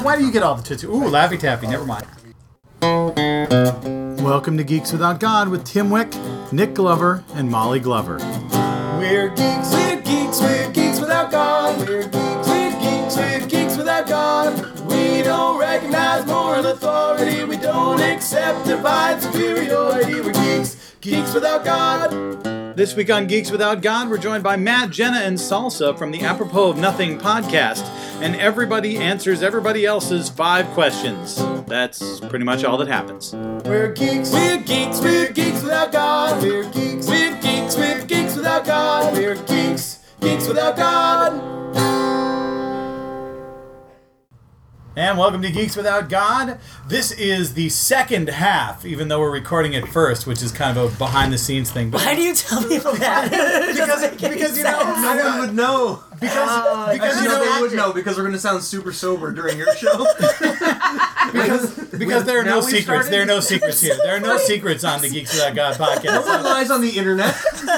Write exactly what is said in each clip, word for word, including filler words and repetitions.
Why do you get all the tits? Ooh, Laffy Taffy, never mind. Welcome to Geeks Without God with Tim Wick, Nick Glover, and Molly Glover. We're geeks, we're geeks, we're geeks without God. We're geeks, we're geeks, we're geeks without God. We don't recognize moral authority. We don't accept divine superiority. We're geeks, geeks without God. This week on Geeks Without God, we're joined by Matt, Jenna, and Salsa from the Apropos of Nothing podcast. And everybody answers everybody else's five questions. That's pretty much all that happens. We're geeks, we're geeks, we're geeks without God. We're geeks, we're geeks, we're geeks without God. We're geeks, geeks without God. And welcome to Geeks Without God. This is the second half, even though we're recording it first, which is kind of a behind-the-scenes thing. But why do you tell people that? because, because you know, no one would know. Because, oh, because I you know know, they would know because we're going to sound super sober during your show. because because there are Now no we secrets. started? There are no secrets here. There are no secrets on the Geeks Without God No podcast. one lies on the internet.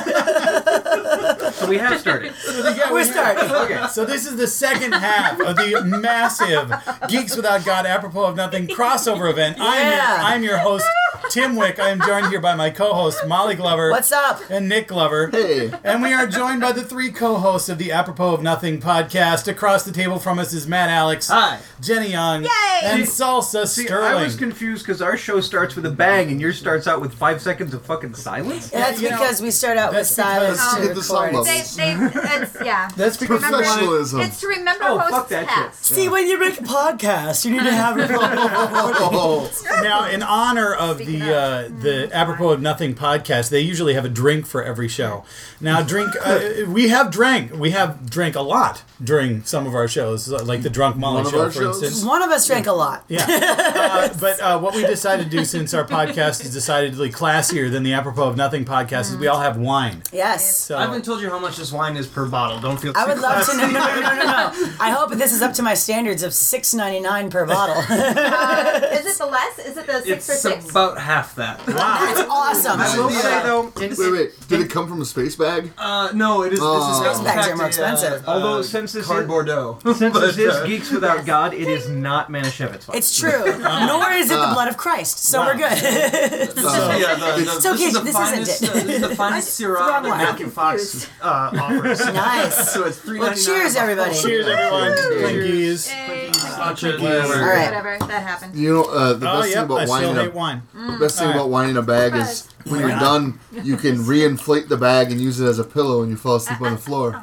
So we have started. Yeah, We're starting. Okay. So this is the second half of the massive Geeks Without God Apropos of Nothing crossover event. I'm, your, Yeah. I'm your host, Tim Wick. I am joined here by my co-host, Molly Glover. What's up? And Nick Glover. Hey. And we are joined by the three co-hosts of the Apropos of Nothing podcast. Across the table from us is Matt Alex, Hi. Jenny Young, Yay! and Salsa See, Sterling. I was confused because our show starts with a bang and yours starts out with five seconds of fucking silence. And that's you know, because we start out with that's because- silence To to get the sound record. levels. They, they, it's, yeah. That's because we wanted- Professionalism. It's to remember Oh, fuck hosts that past. See, when you make a podcast, you need to have a Oh, Now, in honor of the uh, the Apropos of Nothing podcast, they usually have a drink for every show. Now, drink uh, we have drank we have drank a lot during some of our shows, like the Drunk Molly One of show, our for shows? instance. One of us drank a lot. Yeah, uh, but uh, what we decided to do, since our podcast is decidedly classier than the Apropos of Nothing podcast, is we all have wine. Yes. So I haven't told you how much this wine is per bottle. Don't feel too I would love to. classy. No, no, no, no, no, no. I hope this is up to my standards of six ninety nine per bottle. Uh, is it the less? Is it the six It's or six? about half that. That's awesome. I will Yeah. say though, in, wait, wait. Did it come from a space bag? Uh, no, it is. Oh. This is Space bags in are more fact a, uh, expensive. although uh, since this is cardboardo. since But, this is uh, Geeks Without God, it is not Manischewitz. It's true. Nor is it the blood of Christ. So we're good. Uh, yeah, the, the, It's okay, This is the this finest. isn't Uh, this is the finest Wrong Syrah that one. Matthew Fox uh, offers. Nice. So it's three Well, ninety nine. cheers, everybody. cheers, everyone. Clinkies. Hey, Whatever. All right. whatever, that happened. You know, uh, the Oh, best thing yep. about I wine still in a, hate wine. the best thing All right. about wine in a bag is when you're done, you can reinflate the bag and use it as a pillow when you fall asleep on the floor.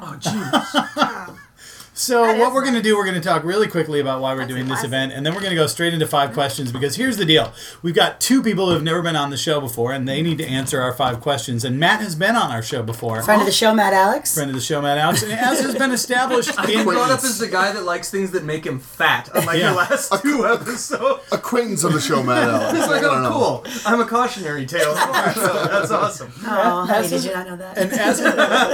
So That what is we're going to nice. do, we're going to talk really quickly about why we're doing this event, and then we're going to go straight into five questions, because here's the deal. We've got two people who have never been on the show before, and they need to answer our five questions. And Matt has been on our show before. Friend of the show, Matt Alex. Friend of the show, Matt Alex. And as has been established in... Brought up as the guy that likes things that make him fat, unlike Yeah. the last two episodes. Acquaintance of the show, Matt Alex. It's like, I don't know. oh, cool. I'm a cautionary tale. So that's awesome. Oh, honey, did you not know that? And as,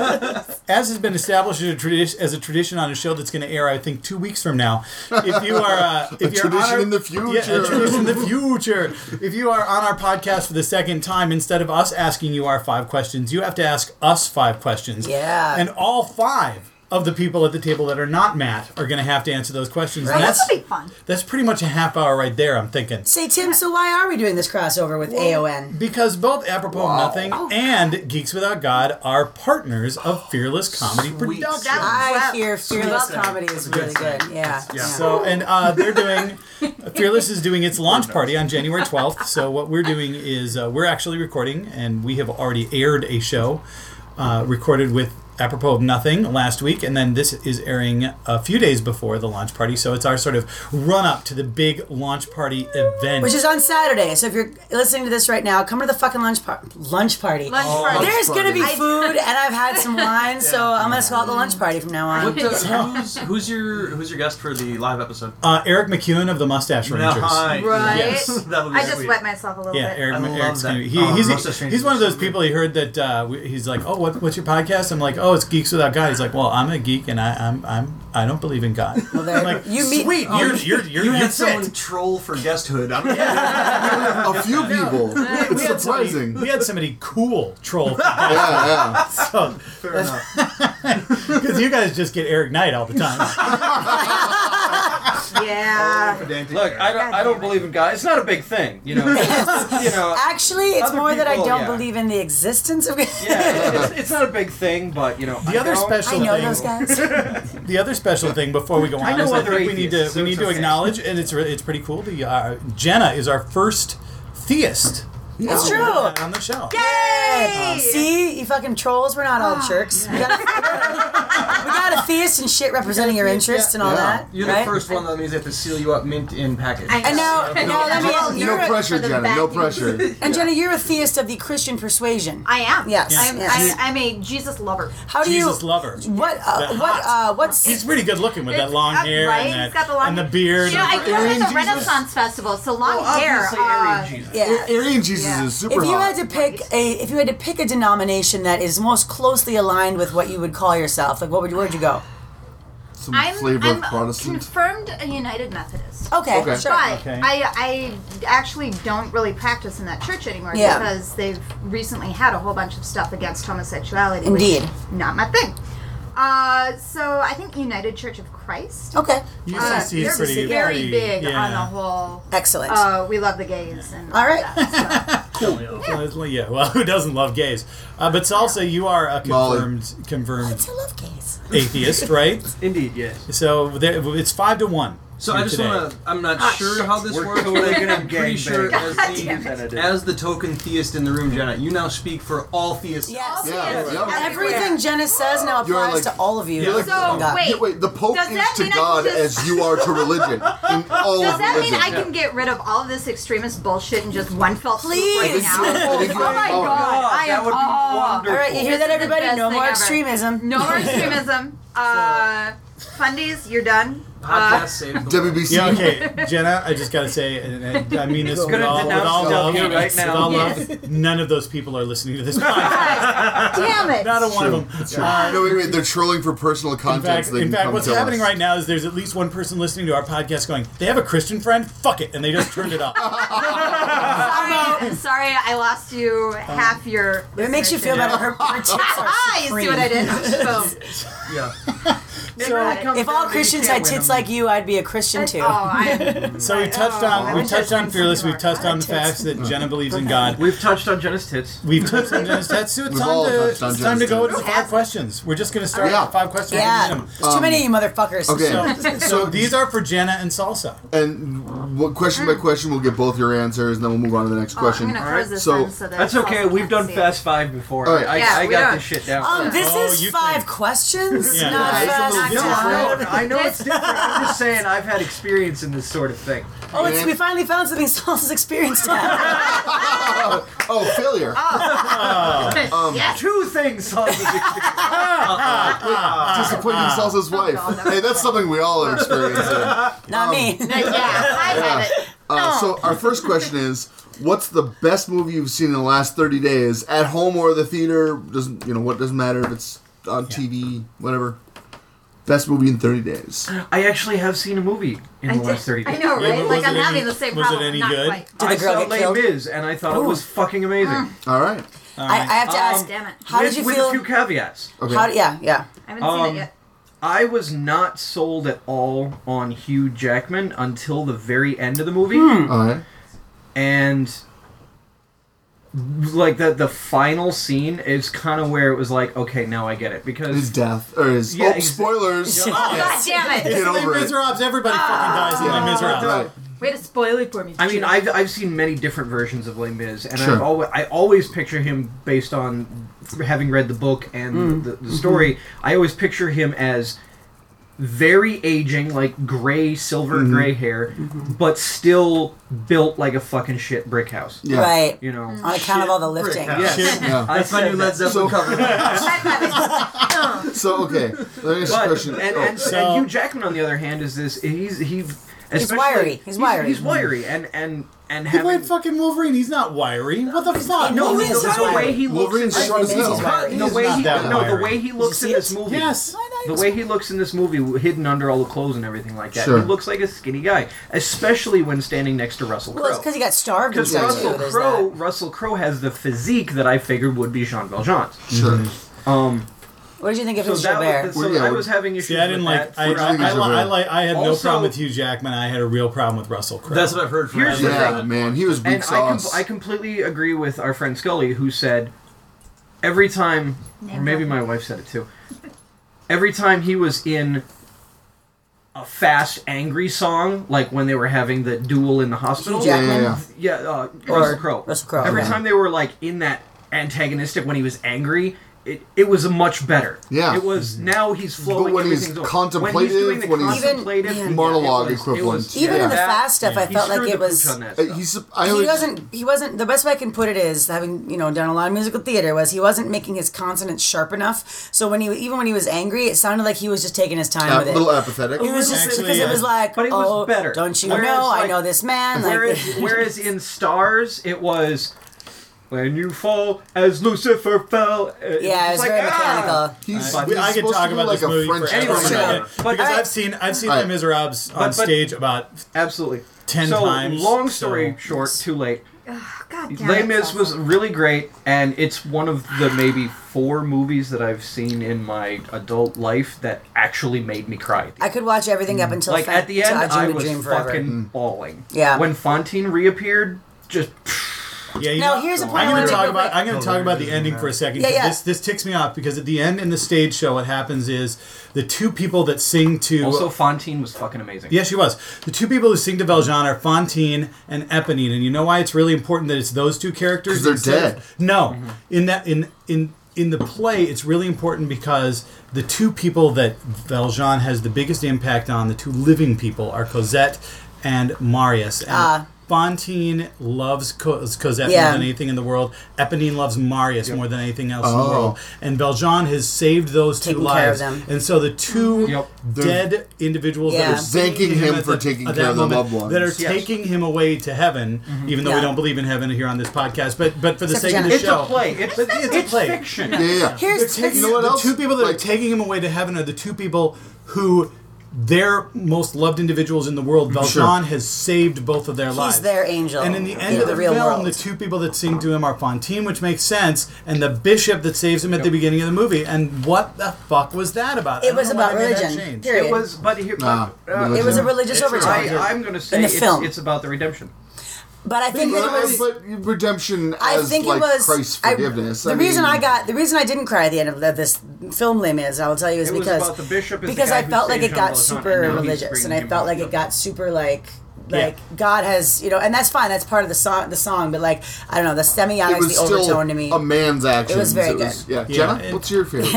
as has been established as a, tradi- as a tradition on a show that's going to air, I think, two weeks from now, if you are... Uh, if A you're tradition on our, in the future. Yeah, a tradition in the future. If you are on our podcast for the second time, instead of us asking you our five questions, you have to ask us five questions. Yeah. And all five of the people at the table that are not Matt are going to have to answer those questions. Oh, And this that's, will be fun. that's pretty much a half hour right there, I'm thinking. Say, Tim, so why are we doing this crossover with A O N? Because both Apropos of Nothing Oh. and Geeks Without God are partners of Fearless Comedy Sweet. Production. That- I Well, hear Fearless welcome. Comedy is really good. Yeah. yeah. So, and uh, they're doing, Fearless is doing its launch party on January twelfth. So what we're doing is uh, we're actually recording, and we have already aired a show uh, recorded with Apropos of Nothing last week, and then this is airing a few days before the launch party, so it's our sort of run-up to the big launch party event. Which is on Saturday. So if you're listening to this right now, come to the fucking lunch, par- lunch party. Lunch party. There's going to be I- food, and I've had some wine, so I'm going to call it the lunch party from now on. What, uh, who's, who's your who's your guest for the live episode? uh, Eric McEwen of the Mustache Rangers. Nice. Right. Yes. That'll be I just sweet. wet myself a little Yeah, bit. Eric, I love Eric's that. gonna be, he, Oh, he's, Mustache Rangers he's one of are those so people he heard that uh, he's like, oh, what, what's your podcast? I'm like, oh, it's Geeks Without God. He's like, well, I'm a geek and I, I'm I'm I don't believe in God. Well, there, I'm like, you meet, sweet, Oh, you're you're you're you you had fit. someone troll for guesthood. I'm A few people. We It's had somebody- surprising. we had somebody cool troll for Yeah, yeah. so, fair enough. because you guys just get Eric Knight all the time. Yeah. Pedantic. Look, I don't, God I don't damn it. believe in God. It's not a big thing, you know. you know. Actually, it's Other more that I people, don't yeah. believe in the existence of. Yeah, it's, it's not a big thing, but you know. The I other don't- special I know thing, those guys. the other special thing before we go I on know is I other think we need to atheists, we so need it's to okay. acknowledge, and it's re- it's pretty cool. The uh, Jenna is our first theist. It's true. On the show. Yay! See, you fucking trolls. We're not all jerks. We, got a, we got a theist and shit representing your interests and all Yeah. that. You're right? the first one that means they have to seal you up mint in package. I know. And now, now let me. Well, You're No a, pressure, for the Jenna. No vacuum. pressure. and Jenna, you're a theist of the Christian persuasion. I am. Yes, I'm, yes. I, I'm a Jesus lover. How do Jesus you? lover. What? Uh, That what? hot. Uh, what's? He's pretty good looking with that It's- long uh, hair right? and, that, He's got the long and the beard. You know, I grew up Aryan at the Jesus. Renaissance Festival, so long Well, hair. obviously, uh, Aryan Jesus. yeah. Aryan Jesus Yeah. is super If you hot. had to pick a, if you had to pick a denomination that is most closely aligned with what you would call yourself, like what would you, where'd you go? Some I'm, flavor I'm of Protestant. confirmed a United Methodist. Okay, Okay. sure. But Okay. I, I actually don't really practice in that church anymore Yeah. because they've recently had a whole bunch of stuff against homosexuality. Indeed. Which, not my thing. Uh, so I think United Church of Christ. Okay, U C Uh, C is they're pretty, very pretty- big yeah. on the whole. excellent. Uh, we love the gays and All right. that stuff. Well, yeah, well, who doesn't love gays? Uh, but Salsa, you are a Molly. confirmed confirmed I love gays. atheist, right? Indeed, yes. So there, it's five to one. So I just today. want to. I'm not Ah, sure shit. how this We're works, totally but gonna I'm pretty gangbang. sure as God the, damn it. as the token theist in the room, Jenna, you now speak for all theists. Yes. Yeah, yeah. Everything Jenna says now You're applies like- to all of you. you're like- So, God. wait. Yeah, wait, the Pope Does is that to mean I God can just- as you are to religion in all Does of that mean religion. I can get rid of all of this extremist bullshit in just one fell swoop right Please. now? I think Oh you have my the power. god, I that am would be oh. wonderful. All right, you hear This that, is the everybody? best No thing more ever. extremism. No more extremism. Uh, fundies, you're done. Uh, Podcast saved the W world. B C. Yeah, okay, Jenna. I just gotta say, and, and I mean this with Gonna all, with denounce all love. you right with now. all Yes. love. None of those people are listening to this podcast. damn it. Not a one of them. Uh, No, wait, wait. They're trolling for personal In content. fact, so they in can fact come what's kill happening us. right now is there's at least one person listening to our podcast going, they have a Christian friend? Fuck it. And they just turned it off. Sorry, sorry, I lost you half your. If it makes you feel better, her, her tits are Ah, you supreme. see what I did? Boom. Yeah. So, If all Christians had tits like you, I'd be a Christian too. Oh, I, so we touched Oh, on I we wish touched I on was Fearless. We've more. touched on the Tits. facts that Jenna believes in God. We've touched on Jenna's tits. We've touched on Jenna's tattoo. It's We've time all to touched on it's time to Jenna's go to the tattoo. five questions. We're just gonna start Yeah. with five questions. Yeah, Minimum. there's too many of you motherfuckers. Okay. So, so these are for Jenna and Salsa. And what, question by question, we'll get both your answers, and then we'll move on to the next oh, question. I'm gonna close this So- one so that That's okay. Salsa We've can't done see it. Fast Five before. All right. I, Yeah, I we got don't. this shit down. Um, this Oh, is you five think- questions, Yeah. not Yeah, it's a fast little No, five. I, I know it's different. I'm just saying I've had experience in this sort of thing. Oh, it's, we finally found something Saul's experienced now. Oh, failure. Oh. Yes. Two things solve this experience. Disappointing Salsa's wife. Oh, no. Hey, that's something we all are experiencing. Not me. Yeah, I have it. Uh, so our first question is, what's the best movie you've seen in the last thirty days? At home or the theater? Doesn't you know what? Doesn't matter if it's on T V, whatever. Best movie in thirty days. I actually have seen a movie in the last thirty days. I know, Yeah, right? but Like was I'm it having any- the same was it problem. any Not good? quite. Did the I girl saw get Les killed? Mis, and I thought it was fucking amazing. All right. I, I have to ask, Um, Damn it. how with, did you with feel? a few caveats. Okay. How, yeah, yeah. I haven't seen Um, it yet. I was not sold at all on Hugh Jackman until the very end of the movie, Hmm. All right. and like the the final scene is kind of where it was like, okay, now I get it His because death or his Yeah, oh, ex- spoilers. Oh, God damn it. Get It's over Les it. Miserables. Everybody fucking dies in Yeah. Les Miserables. Right. Way to spoil it for me. I mean, I've I've seen many different versions of Les Mis, and Sure. I've always I always picture him based on having read the book and the, the story. I always picture him as very aging, like gray, silver gray hair, but still built like a fucking shit brick house. Yeah. Right. You know. On account of all the lifting. Brick house. Yes. Yeah. I That's my said new that. Led Zeppelin So- cover. So okay. Let me ask you a But question. and, Oh, and, So- and Hugh Jackman, on the other hand, is this he's he. especially- wiry. He's wiry. He's, wiry, and and and He having played fucking Wolverine. He's not wiry. What the fuck? no, He the, is the wiry. way he looks. Wolverine's in, short as He's hell. wiry. the He's way not he that no, the wiry. way he looks see in this it? movie. Yes. The way he looks in this movie, hidden under all the clothes and everything like that, Sure. he looks like a skinny guy, especially when standing next to Russell Well, it's Crowe. because he got starved and Because stuff Russell too. There's Crowe, that. Russell Crowe has the physique that I figured would be Jean Valjean's. Sure. Um, What did you think of So his that Gilbert? was, so Well, yeah, I we're- was having issues See, I didn't with like. that. I, What do you I, think I, is li- a I, real- like. I had no Also- problem with Hugh Jackman. I had a real problem with Russell Crowe. That's what I've heard from Here's the everyone. Yeah, thing. man, he was weak And I, com- sauce. I completely agree with our friend Scully, who said every time, or maybe my wife said it too, every time he was in a fast, angry song, like when they were having the duel in the hospital. Hugh Jackman? Yeah, Yeah, uh, Or Russell Crowe. Russell Crowe, Every yeah. time they were like in that antagonistic when he was angry, it, it was a much better. Yeah. It was now he's flowing. But when he's everything's over. contemplative, when he's doing the when he's- contemplative Even- yeah, monologue it was- it equivalent. was- Even yeah. in the that- fast stuff, I he felt like screwed it the was. pooch on that Uh, stuff. he's. I He always, wasn't. He wasn't. The best way I can put it is having you know done a lot of musical theater was he wasn't making his consonants sharp enough. So when he even when he was angry, it sounded like he was just taking his time a with it. little apathetic. It was just Actually, because it was yeah. like, But it was oh, better. don't you Whereas, know? I like- know this man. Like, Whereas, whereas in Stars, it was when you fall as Lucifer fell. It yeah, it was like, very ah! mechanical. He's, But he's I could supposed talk to be about like this a movie French forever. Anyway, and so- ever, but because I- I've seen I've seen Right. Les Miserables on But- but- stage about Absolutely. ten so, times. long story so- short, too late. God damn Les it, Mis Saul. was really great, and it's one of the maybe four movies that I've seen in my adult life that actually made me cry. I could watch everything up until Like Fa- at the end, till I I Dream a was Dream Forever. fucking bawling. Yeah. When Fontaine reappeared, just Yeah, you Now, know, here's the point I'm I going wanna to talk make real about. quick. I'm going to talk about the ending for a second. Yeah, 'cause yeah. This this ticks me off because at the end in the stage show, what happens is the two people that sing to. also Fontaine was fucking amazing. Yeah, she was. The two people who sing to Valjean are Fontaine and Eponine, and you know why it's really important that it's those two characters? 'Cause they're instead of- dead. No, in that in in in the play, it's really important because the two people that Valjean has the biggest impact on, the two living people, are Cosette and Marius. And Ah. Fontaine loves Co- Cosette Yeah. more than anything in the world. Eponine loves Marius more than anything else in the Oh. world. And Valjean has saved those two Taking care lives. of them. And so the two Yep. dead individuals Yeah. that are singing Thanking to him at for the- taking at care that of the moment, loved ones. that are Yes. taking him away to heaven, even though we Yeah. don't believe in heaven here on this podcast. But but for the Except sake of for the It's show, a play. It's, But it's it's, a play. fiction. Yeah, yeah, yeah. Here's They're taking, You know what the else? two people that Like- are taking him away to heaven are the two people who their most loved individuals in the world. Valjean Sure. has saved both of their lives. He's their angel. And in the end in of the, the real film, world. the two people that sing to him are Fontaine, which makes sense, and the bishop that saves him at the beginning of the movie. And what the fuck was that about? I It don't was know why about they made that religion. change. Period. It was, but here, Nah, but, uh, religion. It was a religious It's- overtone. I, I'm going to say In the it's, film. it's about the redemption. But I think that it But, was. but redemption I as think like it was Christ's I- forgiveness. the I reason mean, I got the reason I didn't cry at the end of the, this film, Les Mis, I will tell you, is It was because about the bishop as the because guy I who felt like saved it Jean got Valjean, super and now he's religious, bringing and I him felt back. like it got super like. Like Yeah. God has, you know, and that's fine. That's part of the song. The song, but like I don't know, the it semiotics, was the still overtone to me. a man's action. It was very Yeah, Yeah, Jenna, it- what's your favorite?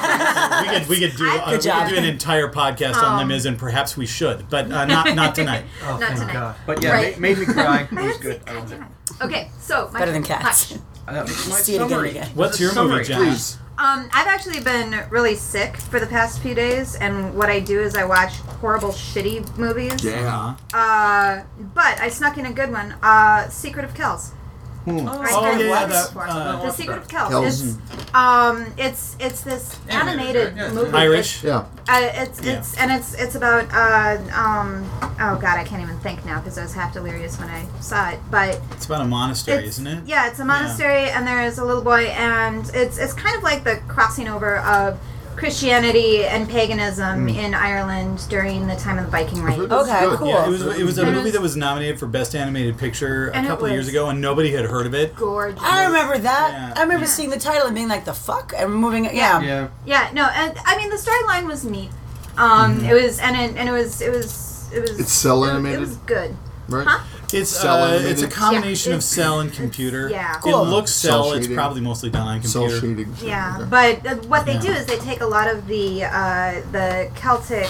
we could we could do uh, we could job. do an entire podcast on Les Mis, and perhaps we should, but uh, not not tonight. Oh, Not thank tonight. God. But yeah, Right. ma- made me cry. It I was haven't good. seen- I loved it. Okay, so my Better than turn. Cats. Hush. Uh, my See it again summary. again. What's The your movie, summary. Jen? Please. Um, I've actually been really sick for the past few days, and what I do is I watch horrible, shitty movies. Yeah. Uh, but I snuck in a good one. Uh, Secret of Kells. I Oh started yeah, watching that, it before. uh, The Secret of Kells. Kells. It's um, it's it's this animated yeah, yeah. movie. Irish. Yeah. Uh, it's Yeah. it's and it's it's about uh um oh god I can't even think now because I was half delirious when I saw it, but It's about a monastery, it's, isn't it? yeah, it's a monastery and there's a little boy, and it's it's kind of like the crossing over of Christianity and paganism in Ireland during the time of the Viking raids. That's Okay, good. cool. Yeah, it was it was a And it movie was- that was nominated for Best Animated Picture a And it couple of years was- ago, and nobody had heard of it. Gorgeous. I remember that. Yeah. I remember Yeah. seeing the title and being like, "The fuck," and moving. it. Yeah. Yeah. Yeah, no, and I mean the storyline was neat. Um, it was and it and it was it was it was. It's cell it- animated? It was good. Right? Huh? It's Cell uh, animated? it's a combination Yeah, of it's- cell and it's- computer. yeah. Cool. It looks Cell cell. It's shading. probably mostly done on Cell computer. shading. Yeah, Okay. but uh, what they Yeah. do is they take a lot of the uh, the Celtic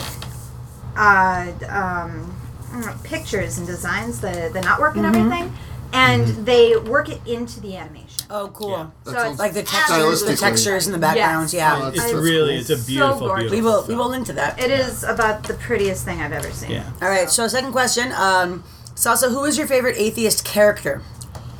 uh, um, mm, pictures and designs, the the knotwork and everything, and they work it into the animation. Oh, cool. Yeah. That So sounds it's Like the absolutely textures, the Stylistically. textures in the backgrounds. Yes. Yeah. Oh, It's That's really cool. it's a So beautiful, gorgeous. beautiful. We will. We film. will link to that. It is about the prettiest thing I've ever seen. Yeah. All right. So, second question. Um, Salsa, who is your favorite atheist character?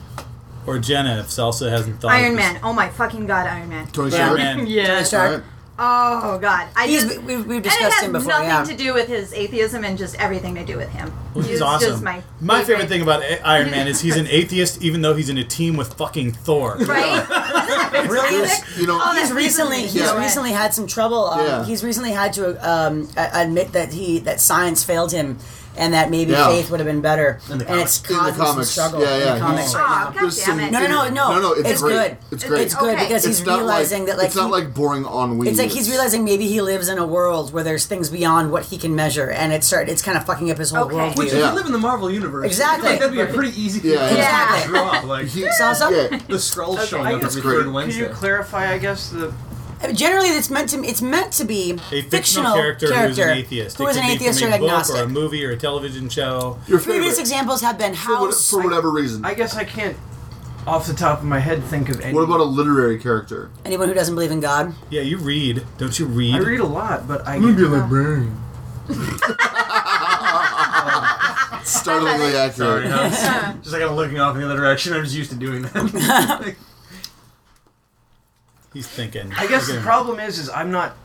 Or Jenna, if Salsa hasn't thought. Iron of this. Man. Oh my fucking god, Iron Man. Tony Yeah. Stark. Man. Yeah. Tony Stark. Alright. Oh God, I He's, just, we've, we've and discussed it has him before. nothing Yeah. to do with his atheism and just everything to do with him. Well, he's He's awesome. just my My favorite favorite thing about A- Iron Man is he's an atheist, even though he's in a team with fucking Thor. Right? Really? You know, Oh, He's that's recently he's Yeah. recently had some trouble. Um, Yeah. He's recently had to um, a- admit that he that science failed him, and that maybe Yeah. faith would have been better. In the and it's In the causing some comics. struggle Yeah, in yeah, the comics he's- right Oh, now. God There's damn some- it. No, no, no, no. No, no, it's great. good. It's great. It's good Okay. because It's he's not realizing like, that like it's not he- like boring ennui. it's like he's realizing maybe he lives in a world where there's things beyond what he can measure, and it's start it's kind of fucking up his whole Okay. worldview. Which, if Yeah. you live in the Marvel universe, Exactly. I feel like that'd be a pretty easy thing Yeah, to yeah. Exactly. draw. Like He- Salsa? yeah. the Skrulls showing I up guess every great. third Could Wednesday. you clarify, I guess, the Generally, it's meant to it's meant to be A fictional fictional character, who's an atheist. who It is could an be atheist from or a book agnostic. or a movie or a television show. Your Previous favorite, examples have been for, what, House. for whatever reason. I guess I can't, off the top of my head, think of any. What about a literary character? Anyone who doesn't believe in God. Yeah, you read. Don't you read? I read a lot, but I. librarian. Startlingly Sorry, accurate. no, it's just like I'm looking off in the other direction. I'm just used to doing that. He's thinking. I guess the Again. problem is, is I'm not.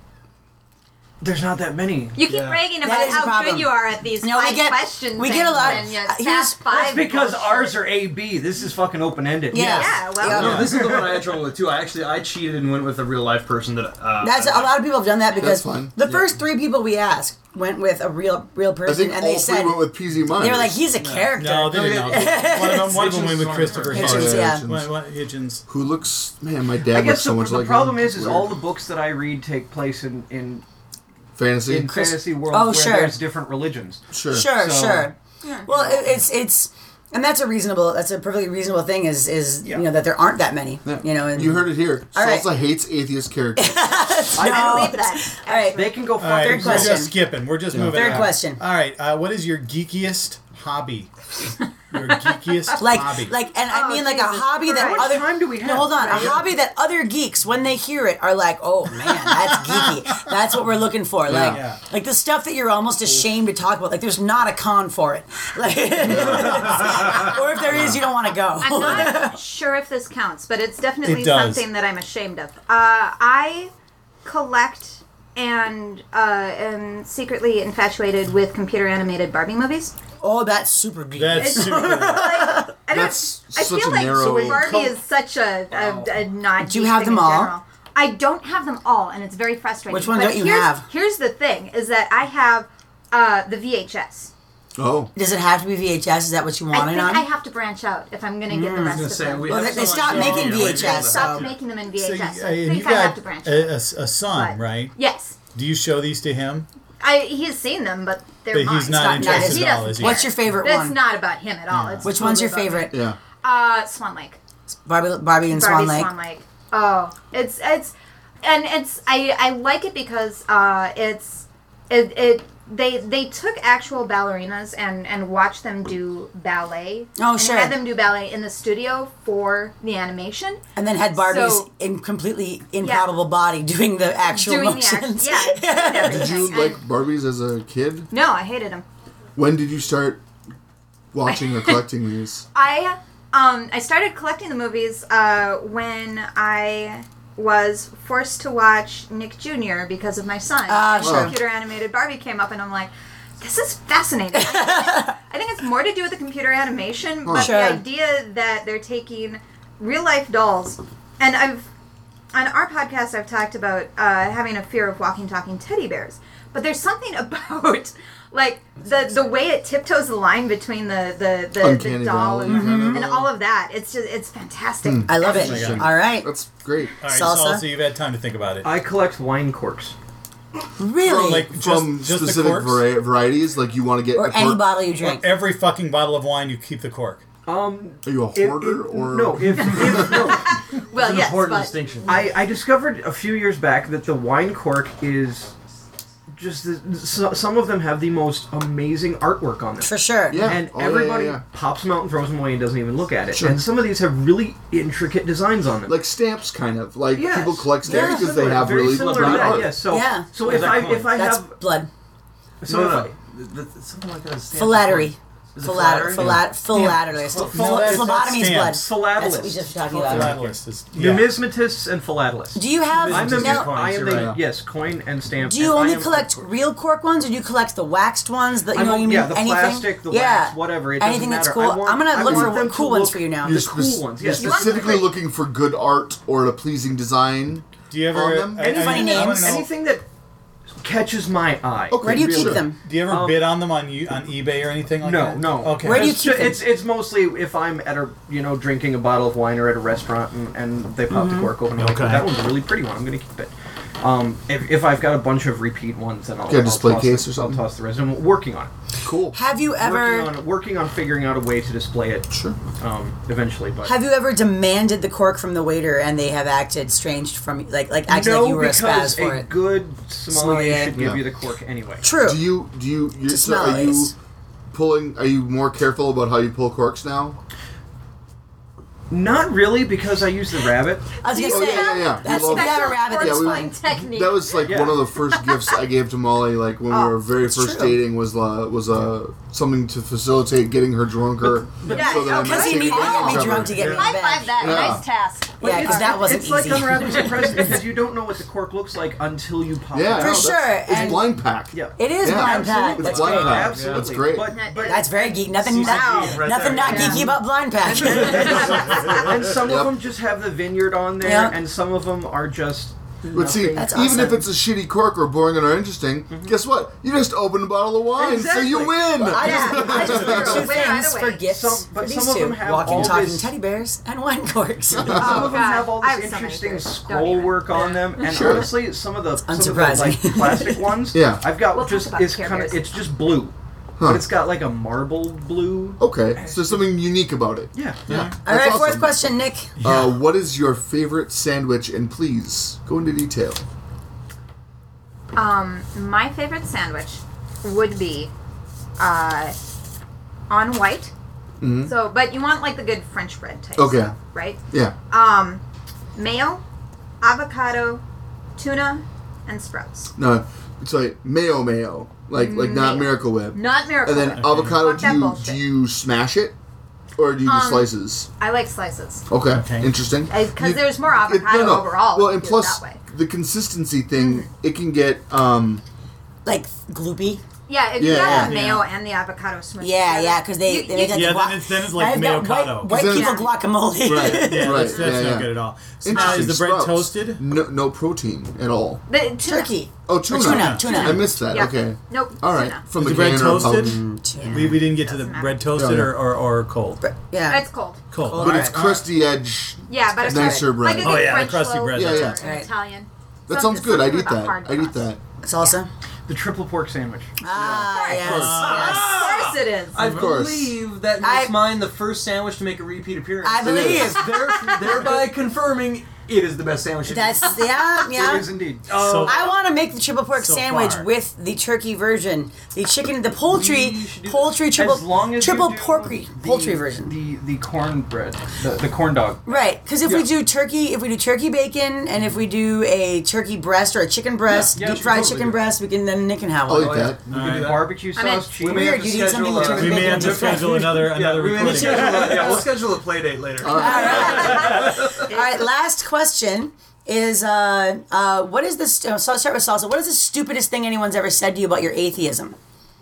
There's not that many. You keep Yeah. bragging That about is the how problem. good you are at these No, we five get- questions. we get a lot- And you uh, fast here's- five That's because bullshit. ours are A B. This is fucking open ended. Yeah. Yeah, well, Yeah. No, this is the one I had trouble with too. I actually I cheated and went with a real life person that. Uh, That's I a lot of people have done that because That's fine. the first three people we asked went with a real real I person, think and all they three said went with P Z Myers. they were like, he's a character. No, they didn't know. One of them, one of them went with Christopher Hitchens, Hitchens. yeah. Hitchens. What, what, Hitchens. Who looks, man, my I dad looks guess so the, much the like problem him. is, is Weird. all the books that I read take place in in, fantasy. in fantasy worlds Oh, where sure. there's different religions. Sure. Sure, So- sure. Well, it, it's it's, and that's a reasonable. That's a perfectly reasonable thing. Is is Yeah. you know that there aren't that many. Yeah. You know, and, You heard it here. All right. Salsa hates atheist characters. I believe that. All right. They can go fuck All right, Third we're question. just skipping. We're just Yeah. moving. Third on. question. All right. Uh, what is your geekiest hobby? Your geekiest Like, hobby. like, and I Oh, mean, like a Jesus hobby that Christ. other. How much time do we No, have? hold on. A Right. hobby that other geeks, when they hear it, are like, "Oh man, that's geeky. That's what we're looking for." Like, Yeah. like the stuff that you're almost ashamed to talk about. Like, there's not a con for it. Like, or if there is, you don't want to go. I'm not sure if this counts, but it's definitely It does. something that I'm ashamed of. Uh, I collect and uh, am secretly infatuated with computer animated Barbie movies. Oh, that's super geeky. That's super. Like, I don't, That's I such feel a like narrow- Barbie is such a, a, a not. Do you geek have thing them in all? general. I don't have them all, and it's very frustrating. Which one But don't you here's, have? Here's the thing: is that I have uh, the V H S. Oh. Does it have to be V H S? Is that what you I want think it on? I have to branch out if I'm going to get the was rest gonna of say, them. we Well, have they- they so stopped much making more V H S, original They stopped so- making them in So V H S. you, So uh, I and think you I have got to branch a, out. a, a son, But- right? Yes. Do you show these to him? I, he's seen them, but they're But mine. he's not not interested his- at all, is he? What's your favorite It's one? not about him at all. It's Which one's your totally about favorite? me. Yeah. Uh, Swan Lake. Barbie, Barbie and Barbie Swan Lake. Swan Lake. Oh, it's it's, and it's I I like it because uh it's it it they they took actual ballerinas and and watched them do ballet. Oh, and sure. had them do ballet in the studio for the animation. And then had Barbie's So- in completely improbable body doing the actual Doing motions. the act, yeah. Did you And- like Barbies as a kid? No, I hated them. When did you start watching or collecting these? I um I started collecting the movies uh when I was forced to watch Nick Junior because of my son. Ah, And sure. Computer animated Barbie came up and I'm like, this is fascinating. I think it's more to do with the computer animation, but Sure. the idea that they're taking real life dolls, and I've on our podcast I've talked about uh, having a fear of walking talking teddy bears, but there's something about like the the way it tiptoes the line between the the, the, Uncanny the doll Valley, and, kind of. and all of that. It's just it's fantastic. I love it. God. All right. That's great. All right, Salsa? Salsa, you've had time to think about it. I collect wine corks. Really? Like just, From just the specific corks? vari- varieties, like you want to get or a any cork- bottle you Or drink. every fucking bottle of wine, you keep the cork. Um, Are you a if- hoarder if- or no? If, if no, well, An yes, important but distinction. I, I discovered a few years back that the wine cork is just the, so, some of them have the most amazing artwork on them. For sure. Yeah. And Oh, yeah, everybody yeah, yeah. pops them out and throws them away and doesn't even look at it. Sure. And some of these have really intricate designs on them. like stamps, kind of like Yes. people collect Very stamps because they similar- have very really similar great to that, art. yes. So, Yeah. so What if is I that if I That's have blood. so no, if no, I, no. Th- th- Something like that. is stamped Flattery. for- Is it Philater- flattering? philat- Philatelist. Yeah. Phil- that's- Phlebotomy's that's blood. stamps. That's what we just were talking about. Philatelist is yeah. Numismatists and philatelists. Do you have? I'm the, now, I am you're the right. yes, coin and stamp. do you and I only am- collect real cork ones, or do you collect the waxed ones? That you I'm know on- what I mean? yeah, the Anything? plastic, the yeah. wax, whatever. It Anything doesn't that's matter. cool. I want- I'm gonna I look want for them cool to ones look- for you now. You're The cool spec- ones, You're yes. You want specifically the- looking for good art or a pleasing design. Do you ever on them? I- I Any mean, funny I wanna names? know- Anything that catches my eye. Okay, Where do you sure. keep them? Do you ever Um, bid on them on you on eBay or anything like No, that? no. Okay. Where do you It's keep ju- them? It's it's mostly if I'm at a you know drinking a bottle of wine or at a restaurant and, and they pop the cork open. I'm like, Okay. that one's a really pretty one. I'm gonna keep it. Um, if, if I've got a bunch of repeat ones, then I'll, Get a I'll display toss case the, or something? I'll toss the rest. I'm working on it. Cool. Have you ever? Working on working on figuring out a way to display it. Sure. Um, eventually, but Have you ever demanded the cork from the waiter and they have acted strange from like like acted no, like you were a because spaz for a it? good sommelier Sommelier. should give Yeah. you the cork anyway. True. Do you do you you're, To so smell are you is. pulling? Are you more careful about how you pull corks now? Not really, because I use the rabbit. I was gonna Oh, say yeah, yeah, yeah. that's We you love- got a rabbit. Cork Yeah, we- pulling technique. That was like Yeah. one of the first gifts I gave to Molly. Like when we Oh, were very it's first true. dating, was uh, was uh, something to facilitate getting her drunker. Yeah, so that I okay. might Because he take needed advantage to be of drunk her. to get me in High bed. five that. Yeah. Nice task. Yeah, because that wasn't It's easy. like unwrapping a present because you don't know what the cork looks like until you pop Yeah, it For no, out. sure, that's- It's and- blind pack. Yeah. It is Yeah, blind pack. absolutely. That's blind great. pack. Absolutely. That's great. But, but That's very geek. Nothing not, right nothing there. not Yeah. geeky about blind pack. and some Yep. of them just have the vineyard on there, Yeah. and some of them are just. But see, nothing. That's even if awesome. it's a shitty cork or boring or uninteresting, guess what? You just open a bottle of wine, Exactly. so you win. I just, I just picked two Winner either things way. for gifts Some- but for these some of two: them have walking, all talking this- teddy bears and wine corks. Some of Oh, them God. have all I this have so many interesting theories. Don't scroll even. work on them, and Sure. honestly, some of the some of the unsurprising. like plastic ones, Yeah. I've got We'll talk just about it's Care kind of Bears. it's just blue, Huh. but it's got like a marble blue. Okay, so something unique about it. Yeah, Yeah. All That's right, fourth awesome. question, Nick. Uh, what is your favorite sandwich? And please go into detail. Um, my favorite sandwich would be uh, on white. Mhm. So, but you want like the good French bread type. Okay. stuff, right? Yeah. Um, mayo, avocado, tuna, and sprouts. No, it's like mayo, mayo, like like not Mayo. Miracle Whip. Not Miracle And then Whip. avocado. Fuck Do that you bullshit. do you smash it, or do you do Um, slices? I like slices Okay, Okay. interesting. because You- there's more it- avocado no, no. overall. Well, if and you do it plus that way. the consistency thing, it can get um Like gloopy. Yeah, if you Yeah, got yeah. the mayo and the avocado smushed Yeah, together, yeah, because they, you- they make you- like Yeah, the guac- then it's- then it's like I've got mayocado. White, white Then people it's- guacamole. right, Yeah, right, that's, that's yeah, not yeah. good at all. So now, Interesting. is the bread Sprouts. toasted? No, no protein at all. the tuna. Turkey. Oh, Or tuna. tuna, tuna. I missed that. Yeah. Okay. Nope. All right. Tuna. From Is the the bread can or toasted? pouch. Tuna. We, we didn't get to the Doesn't matter. bread toasted Yeah, yeah. or, or, or cold? Yeah. It's cold. Cold. Cold. But All it's right, all right. crusty edge. Yeah, but it's Nicer good. bread. Like a Oh, good yeah, the French crusty loaf bread, Yeah, or that's an awesome. Italian. That Some- sounds good. I something eat with a that. hard I eat crust. that. Salsa. the triple pork sandwich. Ah, yes, Of course it is. I Of course. believe that I- makes mine the first sandwich to make a repeat appearance. I believe. There- thereby confirming it is the best sandwich. That's yeah, yeah. It is indeed. So- I want to make the triple pork So sandwich far. with the turkey version, the chicken, the poultry, We should do poultry that. triple, As long as you triple do porky the- poultry version. The the corn bread, the, the corn dog. Right, because if we Yeah. do turkey, if we do turkey bacon, and if we do a turkey breast or a chicken breast, Yeah, yeah, deep we fried totally chicken do. breast, we can then Nick can have I'll one. eat Oh, yeah. that. We All can do right. that. Barbecue I'm in. sauce, cheese. We may have Weird, to you need something schedule with a- turkey We may have to bacon. schedule another Yeah, another we may have to recording. schedule a, yeah, we'll schedule a play date later. All right. All right, last question is uh, uh, what is this? Uh, so I'll start with salsa. What is the stupidest thing anyone's ever said to you about your atheism?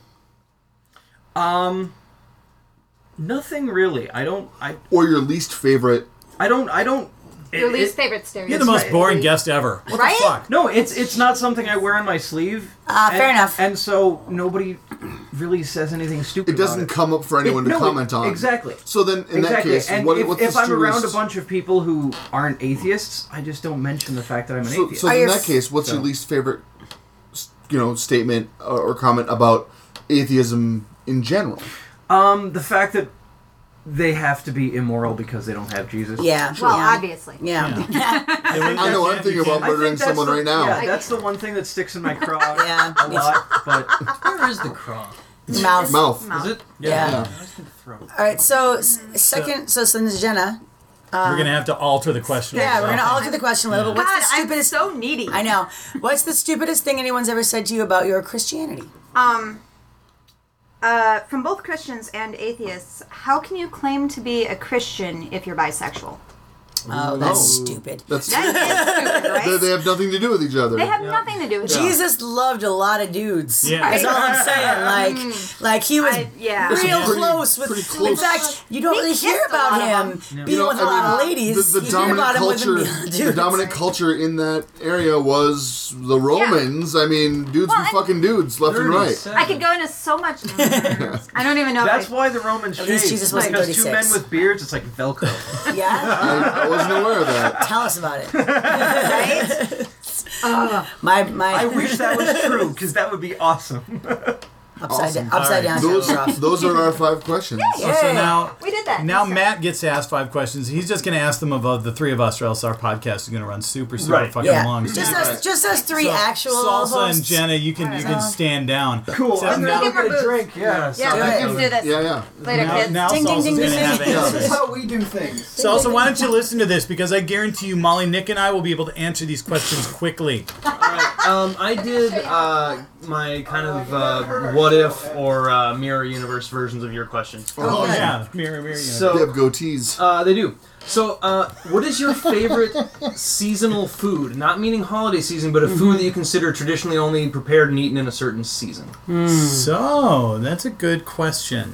Um, nothing really. I don't. I. Or your least favorite. I don't. I don't. Your it- least it- favorite stereotype. You're the most boring guest ever. What Right? the fuck? No, it's it's not something I wear on my sleeve. Ah, And- fair enough. And so nobody really says anything stupid. It doesn't about come up for anyone It- to no, comment on. Exactly. So then, in that exactly. case, and what, if, what's if the I'm around a stories- bunch of people who aren't atheists, I just don't mention the fact that I'm an So, atheist. so Are in your that f- case, what's So- your least favorite, you know, statement or, or comment about atheism in general? um, the fact that they have to be immoral because they don't have Jesus. Yeah. Well, yeah. obviously. Yeah. I know I'm thinking about I think murdering that's someone the, right now. Yeah, that's the one thing that sticks in my craw Yeah, a me lot. But Where is the craw? Mouth. Mouth. Mouth. Is it? Yeah. Yeah. I was thinking throat. All right. So s- second. So since Jenna. We're gonna have to alter the question. Yeah, we're gonna alter the question a little. But what's God, the I'm stupidest? so needy. I know. What's the stupidest thing anyone's ever said to you about your Christianity? Um, uh, from both Christians and atheists, how can you claim to be a Christian if you're bisexual? Oh, that's stupid. That's That is stupid, right? they, they have nothing to do with each other. They have nothing to do with it. Jesus loved a lot of dudes. Yeah. That's all I'm saying. Like, like he was I- yeah. real Pretty- close with. pretty In close. fact, you don't They really hear kissed a about lot of him them. being You know, with a I lot of mean, ladies. The, the you hear dominant about him with culture, them the dudes. dominant culture in that area was the Romans. I mean, dudes Well, were and- fucking dudes left and right. I could go into so much. I don't even know. That's if I, why the Romans At shaved. least Jesus wasn't because two men thirty-six. with beards, it's like Velcro. Yeah, I, I wasn't aware of that. tell us about it. right? My my I wish that was true, because that would be awesome. upside Awesome. down, upside down. Those, sounds rough. those are our five questions. Oh, so now, We did that. now Yes, sir. Matt gets to ask five questions. He's just going to ask them of uh, the three of us, or else our podcast is going to run super, super Right. fucking Yeah, long. just us, just us three So, actual Salsa hosts. and Jenna, you can you can stand down. Cool. Except I'm now, gonna Give her get a boots. drink. Yeah. Yeah, Do let's it. do this. Yeah, yeah. Later, now, kids. now Ding, ding, Salsa's ding, going to ding, have ding. answers. This is how we do things. Salsa, why don't you listen to this? Because I guarantee you, Molly, Nick, and I will be able to answer these questions quickly. Alright, um, I did uh, my kind of uh, what if or uh, mirror universe versions of your questions. Oh, yeah. Mirror, mirror. You know. They So have goatees. uh, they do. So, uh, what is your favorite seasonal food? Not meaning holiday season, but a food that you consider traditionally only prepared and eaten in a certain season. So, that's a good question.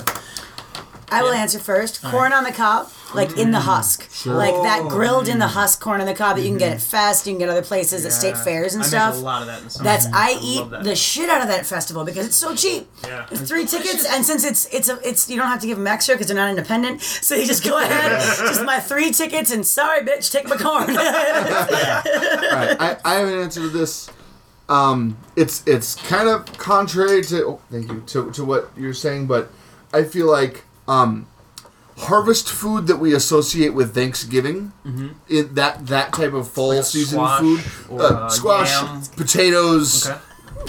I will answer first. Corn on the cob, like in the husk, like that grilled in the husk corn on the cob that you can get at Fest, you can get other places at state fairs and I stuff. make a lot of that in the summer. That's I love eat that. the shit out of that festival because it's so cheap. Yeah. It's three tickets, and since it's it's a, it's you don't have to give them extra because they're not independent, so you just go ahead, just my three tickets, and sorry, bitch, take my corn. All right, I, I have an answer to this. Um, it's it's kind of contrary to oh, thank you to, to what you're saying, but I feel like um, harvest food that we associate with Thanksgiving, in that that type of fall Like a season squash food, or, uh, uh, squash, yam. potatoes, Okay.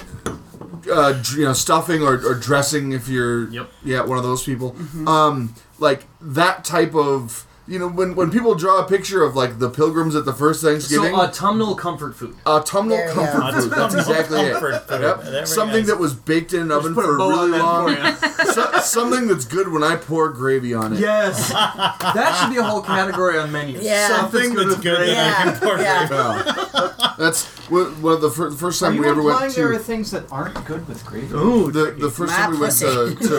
uh, dr- you know, stuffing or, or dressing if you're Yep. yeah one of those people. Um, like that type of. You know, when, when people draw a picture of, like, the pilgrims at the first Thanksgiving, So, autumnal comfort food. autumnal There you comfort go. food. That's exactly it. Comfort food. Yep. There we Something go. that was baked in an oven put a for a bow on really that long. for so, something that's good when I pour gravy on it. Yes. That should be a whole category on menus. Yeah. Something that's good that I Yeah. can pour. Yeah. Yeah. That's one one of the fir- the first Are time you we ever implying went there are to. things that aren't good with gravy? Ooh, The, the first My time we went to, to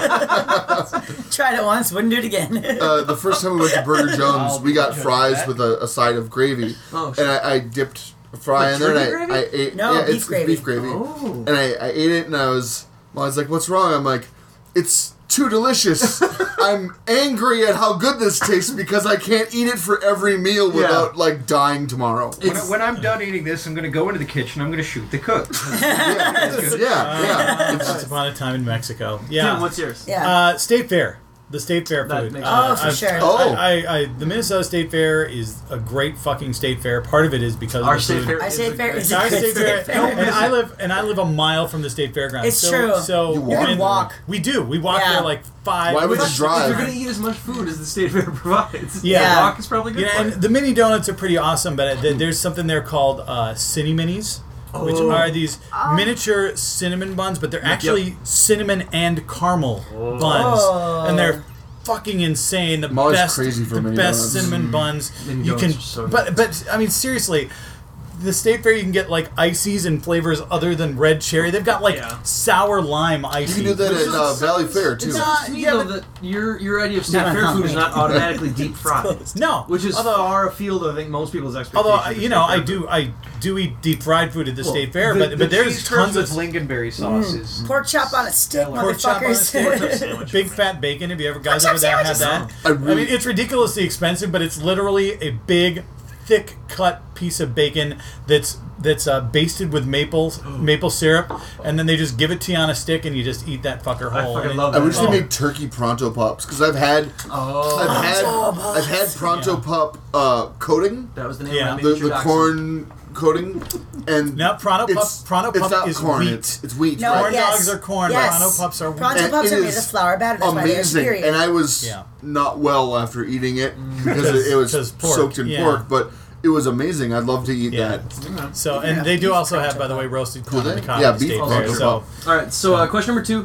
Tried it once, wouldn't do it again. uh, the first time we went to Burger Jones, I'll we got judge fries that. with a, a side of gravy, Oh, and I, I dipped a fry Like in there. And turkey I, I ate No, yeah, beef it's, gravy. It's beef gravy. Oh. And I, I ate it, and I was, well, I was like, "What's wrong?" I'm like, "It's too delicious. I'm angry at how good this tastes because I can't eat it for every meal without like dying tomorrow." When, I- when I'm done eating this, I'm going to go into the kitchen. I'm going to shoot the cook. yeah, yeah, yeah. Once It's, upon a time in Mexico. Yeah. Tim, what's yours? Yeah. Uh, State Fair. The State Fair That food. makes Uh, Oh, for I've- sure. Oh. I, I, I, the Minnesota State Fair is a great fucking state fair. Part of it is because Our of the state food. fair Our is state a fair great- is Our a good state fair, state fair. and I live and I live a mile from the state fairgrounds. It's so, true. So You walk? when- You walk. We do. We walk Yeah. there like five. Why would you which- drive? You're gonna eat as much food as the state fair provides. Yeah. The walk is probably good. Yeah, for and you. the mini donuts are pretty awesome, but th- there's something there called uh, Cine Minis, which are these miniature cinnamon buns, but they're actually cinnamon and caramel buns, Oh. and they're fucking insane. The Molly's best, crazy for the mini best donuts. cinnamon buns Mini you can. donuts are so but but I mean seriously. The state fair, you can get like ices and flavors other than red cherry. They've got like Yeah. sour lime you ices. can do that at uh, Valley Fair too. It's Nah, to me, yeah, though, but- that your your idea of state Not fair food is hungry. not automatically deep fried, No, which is although, far afield of I think most people's expectations. although of you know state I fair do food. I do eat deep fried food at the Well, state fair, the- but the but there's cheese curds tons with of lingonberry sauce is Pork chop on a stick, pork chop on a motherfuckers. stick, big fat bacon. Have you ever guys Pork ever chop that, had sandwiches. that? I I, really- mean, it's ridiculously expensive, but it's literally a big, thick cut piece of bacon that's that's uh, basted with maple maple syrup, and then they just give it to you on a stick, and you just eat that fucker I whole. fucking And it- love I that. wish they Oh. made turkey pronto pops because I've had Oh, I've had I've had pronto Yeah. pop uh, coating, that was the name Yeah. of my the, miniature the dachshund. corn coating, and No, Pronto Pup- it's, Pronto it's Pup not is corn. wheat. It's, it's wheat. No, right? Corn yes. dogs are corn, Yes. Pronto Pups are wheat. Pronto And Pups it are made is of flour batter. That's why they're amazing, superior. and I was Yeah. not well after eating it because Because- it, it was 'cause pork, soaked in yeah. pork, but it was amazing. I'd love to eat Yeah. that. So, and Yeah, they do beef also have, Pronto by the way, Pup. roasted corn Do on the they? cob Yeah, at the beef state Pronto fair. So, Pup. All right, so uh, question number two.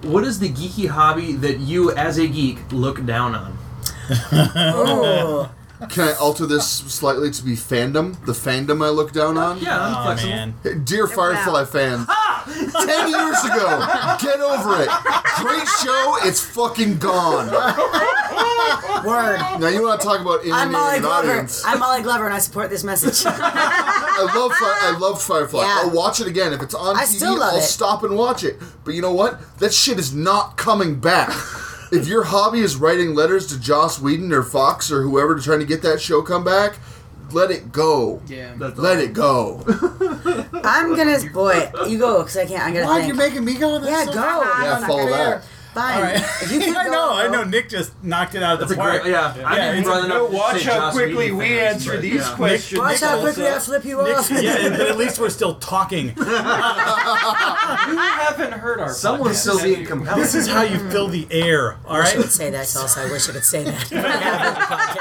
What is the geeky hobby that you, as a geek, look down on? Oh. Can I alter this slightly to be fandom? The fandom I look down on? Yeah, I'm Oh, flexible. man. Dear Firefly fans, ten years ago, get over it. Great show, it's fucking gone. Word. Now you want to talk about I'm Molly alienating an Glover. audience? I'm Molly Glover, and I support this message. I love Fire, I love Firefly. Yeah. I'll watch it again if it's on I T V. still love I'll it. stop and watch it. But you know what? That shit is not coming back. If your hobby is writing letters to Joss Whedon or Fox or whoever to trying to get that show come back, let it go. Yeah. Let it go. I'm gonna, boy, you go, because I can't, I'm gonna Why think. you're making me go? That's Yeah, so- go. Yeah, follow that. Fine. All right. If you can I go, know, I go. know. Nick just knocked it out of That's the a park. great, yeah. I Yeah, didn't it's- rather No, not watch say how Joss quickly Whedon we fans, answer but, these yeah. questions. Watch how Nichols, quickly uh, I flip you Nick, off. yeah, but at least we're still talking. You haven't heard our Someone's podcast, still have being you? compelled. This is how you fill the air, all I wish I right? could say that, Tulsa. I wish I could say that. But I haven't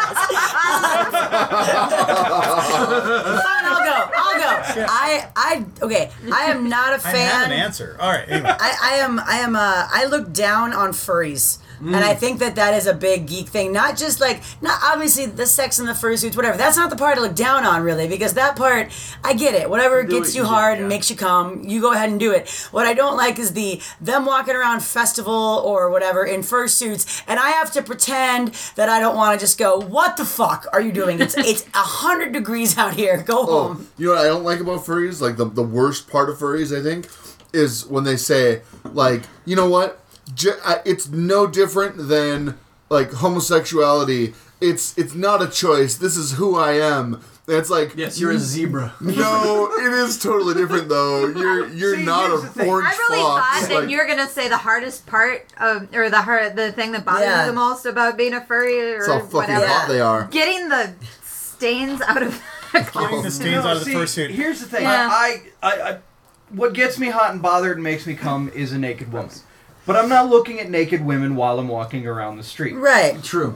on the podcast. Fine, I'll go. I'll go. I, I, okay. I am not a I fan. have an answer. All right, anyway. I, I am I am uh, I look down on furries. And I think that that is a big geek thing. Not just like, not obviously the sex and the fursuits, whatever. That's not the part I look down on, really, because that part, I get it. Whatever Do gets what you you do, hard yeah. and makes you come, you go ahead and do it. What I don't like is the them walking around festival or whatever in fursuits, and I have to pretend that I don't want to just go, what the fuck are you doing? It's it's a hundred degrees out here. Go Oh, home. you know what I don't like about furries? Like the the worst part of furries, I think, is when they say like, you know what? J- I- it's no different than like homosexuality. It's it's not a choice. This is who I am. And it's like, Yes, you're a zebra. no, it is totally different though. You're you're See, not here's a the thing. orange I really fox. thought that like- you were gonna say the hardest part of, or the hard, the thing that bothers Yeah. you the most about being a furry, or That's how fucking whatever. hot they are. Getting the stains out of the Getting the stains out of the See, fursuit. Here's the thing. Yeah. I, I, I, what gets me hot and bothered and makes me come is a naked woman. But I'm not looking at naked women while I'm walking around the street. Right. True.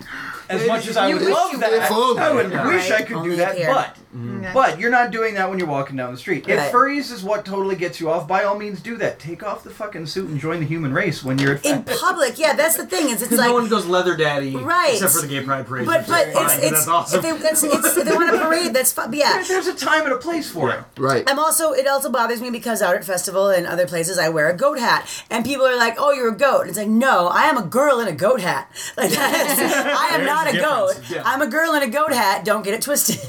As much as I You would wish love you that, If only. I would Yeah. wish I Right. could Only do that, here. but Okay. but you're not doing that when you're walking down the street. If Right. furries is what totally gets you off, by all means do that. Take off the fucking suit and join the human race when you're In public, yeah, that's the thing. Is it's Because like no one goes leather daddy, Right. except for the gay pride parade. But which but is fine, it's and it's that's awesome. if they it's, it's, if they want to parade, that's fine. But yeah, There's a time and a place for it. Right. I'm also it also bothers me because out at festival and other places I wear a goat hat, and people are like, "Oh, you're a goat." And it's like, no, I am a girl in a goat hat. Like that's, I am There's not a a goat. difference. Yeah. I'm a girl in a goat hat. Don't get it twisted.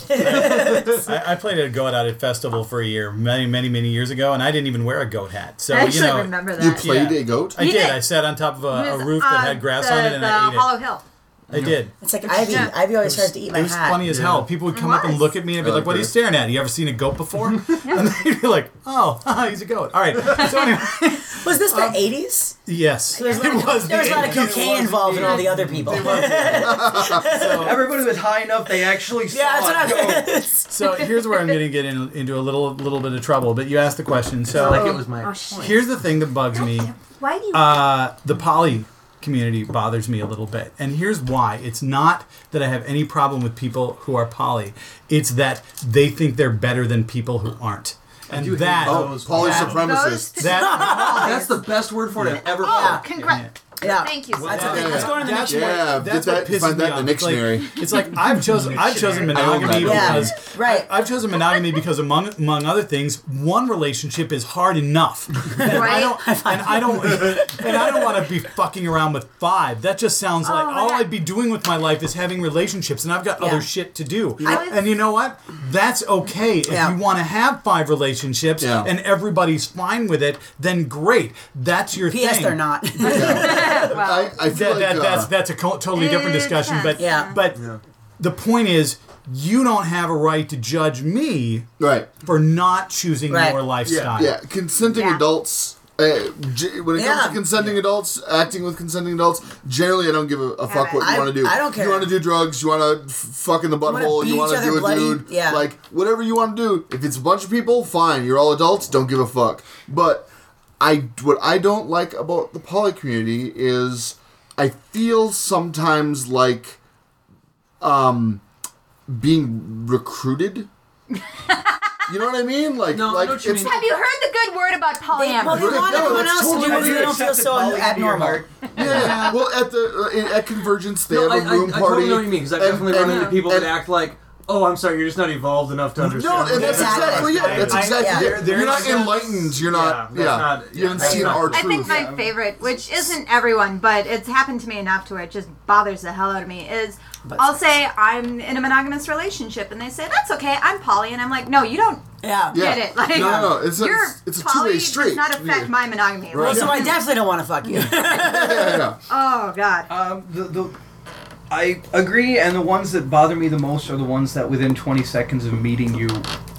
I, I played at a goat out at festival for a year, many, many, many years ago, and I didn't even wear a goat hat. So I actually you know, remember that. You played Yeah. a goat? I You did. did. I sat on top of a, It a was, roof that uh, had grass the, on it, and the I ate Hollow it. Hill. I did. It's like Ivy. Yeah. Ivy always tries to eat It my was hat. funny as hell. People would come up and was. look at me and be I like, like "What are you that. staring at? You ever seen a goat before?" And they'd be like, "Oh, he's a goat." All right. So anyway, Was this the eighties? yes, There was a lot it of, was. there was a lot of the- cocaine involved in all the other people. So, Everybody was high enough they actually saw Yeah, that's it what go. I'm so here's where I'm going to get in, into a little little bit of trouble. But you asked the question. So like it was my. Oh shit! here's the thing that bugs me. Why do you? Uh, the poly community bothers me a little bit. And here's why. It's not that I have any problem with people who are poly. It's that they think they're better than people who aren't. And do hate that... Oh, Those- poly that- supremacists. Those- that That's the best word for it I've ever oh, heard. congrats! Yeah. Thank you. That's sir. okay. Let's go on to the next That's one. Yeah, That's get what that, pisses find me that in off. the It's like- dictionary. It's like I've chosen I've chosen monogamy Yeah, because right. I, I've chosen monogamy because among among other things, one relationship is hard enough. And I Right? don't and I don't and I don't want to be fucking around with five. That just sounds like my all God. I'd be doing with my life is having relationships, and I've got Yeah. other shit to do. I was- And you know what? That's okay. If Yeah. you want to have five relationships Yeah. and everybody's fine with it, then great. That's your P S. thing. They're not. I, I feel That, that, like uh, that's that's a co- totally different It discussion, but depends. Yeah. but the point is, you don't have a right to judge me right. for not choosing Right. your lifestyle. Yeah, consenting Yeah. adults. Uh, g- when it comes Yeah. to consenting adults, acting with consenting adults, generally I don't give a, a fuck what I- you want to do. I don't care. You want to do drugs, you want to f- fuck in the wanna butthole, beat you want each to do other a bloody, dude. yeah. Like, whatever you want to do. If it's a bunch of people, fine. You're all adults, don't give a fuck. But I, what I don't like about the poly community is I feel sometimes like um, being recruited. You know what I mean? Like, No, I like know what you it's mean. Have you heard the good word about They, well, polyamory? they want No, everyone that's else to do totally it so they weird. don't feel so abnormal. yeah. Well, at the uh, in- at Convergence, they No, have I, a I, room I party. totally know what you mean because I've and- definitely run and- into people and- that act like, "Oh, I'm sorry, you're just not evolved enough to understand." No, and that's Exactly. exactly it. That's I- I- exactly there- it. there You're not is a- enlightened. You're not. Yeah, Yeah, that's not- you haven't yeah, seen that's our not- I think truth. my favorite, which isn't everyone, but it's happened to me enough to where it just bothers the hell out of me, is I'll say I'm in a monogamous relationship, and they say that's okay, I'm poly, and I'm like, no, you don't Yeah. Yeah. get it. Like, No, no, no, it's a- your it's a poly two-way street. does not affect Yeah. my monogamy. Right. Well, so Like, I definitely don't want to fuck you. yeah, yeah. oh God. Um, the, the, I agree, and the ones that bother me the most are the ones that within twenty seconds of meeting you,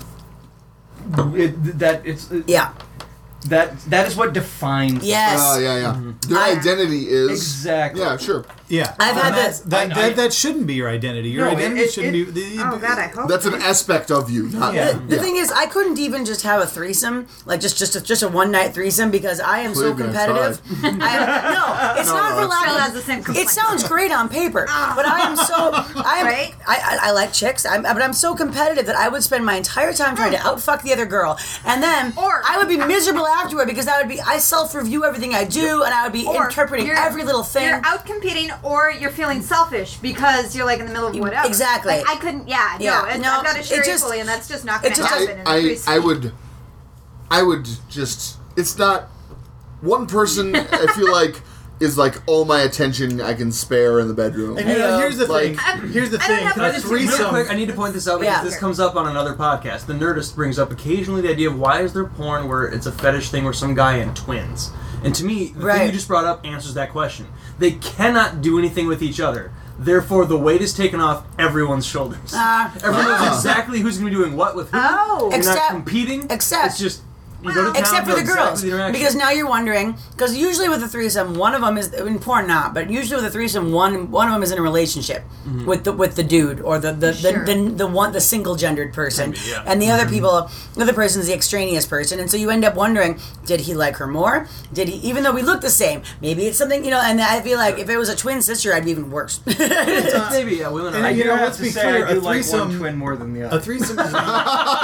it, that it's it, yeah. that that is what defines. Yes. Uh, yeah, yeah. Their I- identity is Exactly. Yeah, sure. Yeah, I've had And this- That, I- that, I- that shouldn't be your identity. Your No, it- identity it- shouldn't it- be. The, Oh God, I hope. That's an aspect of you, not Yeah. The yeah. thing is, I couldn't even just have a threesome, like just just a, just a one night threesome, because I am so Believe me, I competitive. I, no, it's No, not no, for it's- lack Still of. has the same complaint. It sounds great on paper, but I am so I am Right? I, I, I like chicks, I'm, but I'm so competitive that I would spend my entire time trying to outfuck the other girl, and then Or- I would be miserable afterward because I would be I self review everything I do, and I would be Or interpreting you're- every little thing. You're out competing, or you're feeling selfish because you're like in the middle of whatever. Exactly. Like, I couldn't. Yeah. Yeah. No. It's, No, I've got to share it just- equally, and that's just not going it to just- happen. in a I, I, threesome. I would I would just it's not one person I feel like is like all my attention I can spare in the bedroom. And you know, here's the Like- thing. Here's the I don't thing. have Can I A just real threesome. quick? I need to point this out because Yeah. this comes up on another podcast. The Nerdist brings up occasionally the idea of why is there porn where it's a fetish thing where some guy and twins. And to me, the thing Right. you just brought up answers that question. They cannot do anything with each other. Therefore, the weight is taken off everyone's shoulders. Ah. Everyone knows exactly who's going to be doing what with who. Oh. You're Except- not competing. except- it's just you go to town, Except for know the exactly girls, the interaction. because now you're wondering. Because usually with a threesome, one of them is in porn not, but usually with a threesome, one one of them is in a relationship Mm-hmm. with the with the dude or the the, Sure. the, the the one the single gendered person, yeah. and the other Mm-hmm. people, the other person's the extraneous person, and so you end up wondering, did he like her more? Did he? Even though we look the same, maybe it's something you know. And I feel like if it was a twin sister, I'd be even worse. maybe yeah, women And are. you You know, know, let's to be say clear, I do a like threesome- one twin more than the A other. threesome is not,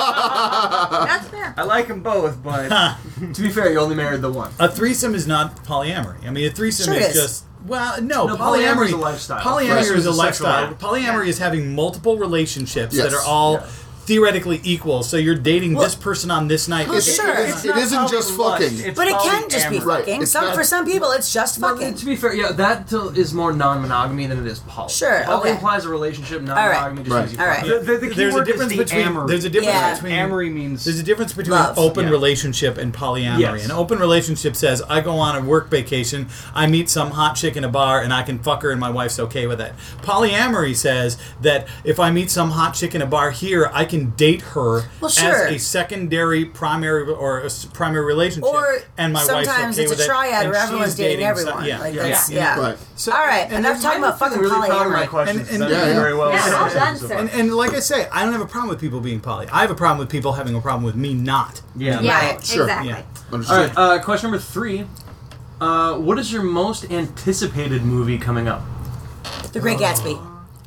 That's fair. I like them both, but To be fair, you only married the one. a threesome is not polyamory. I mean, a threesome Sure it is is. just well, no. No, polyamory, polyamory is a lifestyle. Polyamory Threesome is a is a sexual lifestyle. act. Polyamory Yeah. is having multiple relationships Yes. that are all Yeah. theoretically equal. So you're dating Well- this person on this night. Well, It- sure. it- It's It isn't just fucking. But it can just be Right, fucking. it's Some not- for some people, it's just Well, fucking. to be fair, yeah, that till- is more non-monogamy than it is poly. Sure, Poly okay. implies a relationship. right. Non-monogamy just Right. means you All fuck. right. The, the, the key there's a word difference is the between amory. there's a difference Yeah. between Amory means There's a difference between Love. open Yeah. relationship and polyamory. Yes. An open relationship says, I go on a work vacation, I meet some hot chick in a bar, and I can fuck her and my wife's okay with it. Polyamory says that if I meet some hot chick in a bar here, I can date her Well, sure. as a secondary, primary, or a s- primary relationship. Or and my wife's sometimes okay it's with a it, triad and where everyone's she's dating some- everyone. yeah, Like yeah, that's, yeah. yeah. Right. So, All right, and enough then- talking about I'm fucking really proud of my polyamory. questions. And- and- That was Yeah, yeah. very well Yeah, said well so done, far. sir. And, and like I say, I don't have a problem with people being poly. I have a problem with people having a problem with me not. yeah. Yeah, Right. Sure. exactly. Yeah. All Understood. right, uh, question number three. Uh, what is your most anticipated movie coming up? The Great Gatsby.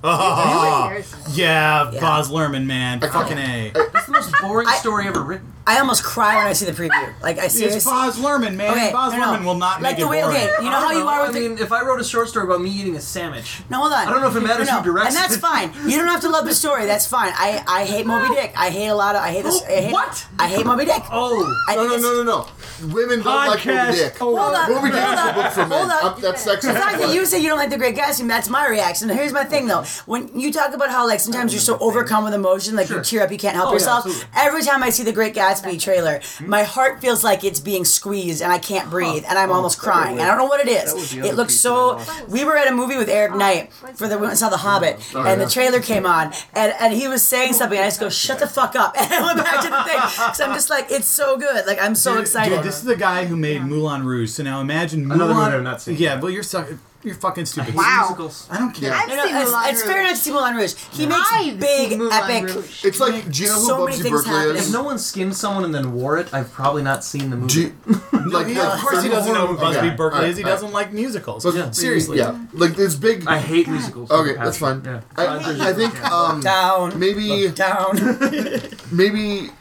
Oh, Really? yeah, Yeah. Baz Luhrmann, man. Fucking A. That's the most boring I- story ever written. I almost cry when I see the preview. Like I It's seriously. Baz Luhrmann, man. Okay, Baz no, no. Luhrmann will not Like make the it way- boring. okay, you know how you are with I the- mean, if I wrote a short story about me eating a sandwich. No, hold on. I don't know if it matters no, no. who directs And that's it. fine. You don't have to love the story. That's fine. I, I hate Moby Dick. I hate a lot of. I hate this. I hate, What? I hate Moby Dick. Oh, I No, think no, it's- no, no, no. Women don't like Moby Podcast. Dick. Hold on. Moby Dick hold is a on, book for men. hold on. Um, that's sexist. The fact that but- you say you don't like The Great Gatsby, that's my reaction. Now, here's my thing, though. When you talk about how, like, sometimes you're so overcome with emotion, like, you Sure. tear up, you can't help Oh, yeah, yourself. absolutely. Every time I see The Great Gatsby trailer, my heart feels like it's being squeezed and I can't breathe and I'm almost crying. And I don't know what it That was is. the It other looks piece so. that I We were at a movie with Eric Knight for the we went and saw The Hobbit, Oh, and yeah. the trailer came on, and, and he was saying something, and I just go, "Shut the fuck up!" And I went back to the thing because I'm just like, it's so good. Like I'm so Dude, excited. Dude, this is the guy who made Moulin Rouge. So now imagine Moulin. Another movie I've not seen. Yeah, well, you're suck- you're fucking stupid. Wow. musicals. I don't care. Yeah. I've No, no, seen it's, Moulin it's fair Rouge. enough to see Moulin Rouge. He makes I've big, seen Moulin epic. Rouge. It's like, do you know who So many Bubsy things Berkeley happen. If is? no one skinned someone and then wore it, I've probably not seen the movie. Do you- like, Yeah, like, of course he from- doesn't know who Busby Okay, Berkeley alright, is. He alright. doesn't like musicals. But- Yeah. Seriously. Yeah, like this big. I hate musicals. Okay, that's fine. Yeah. I, I think um, Down. maybe Down. maybe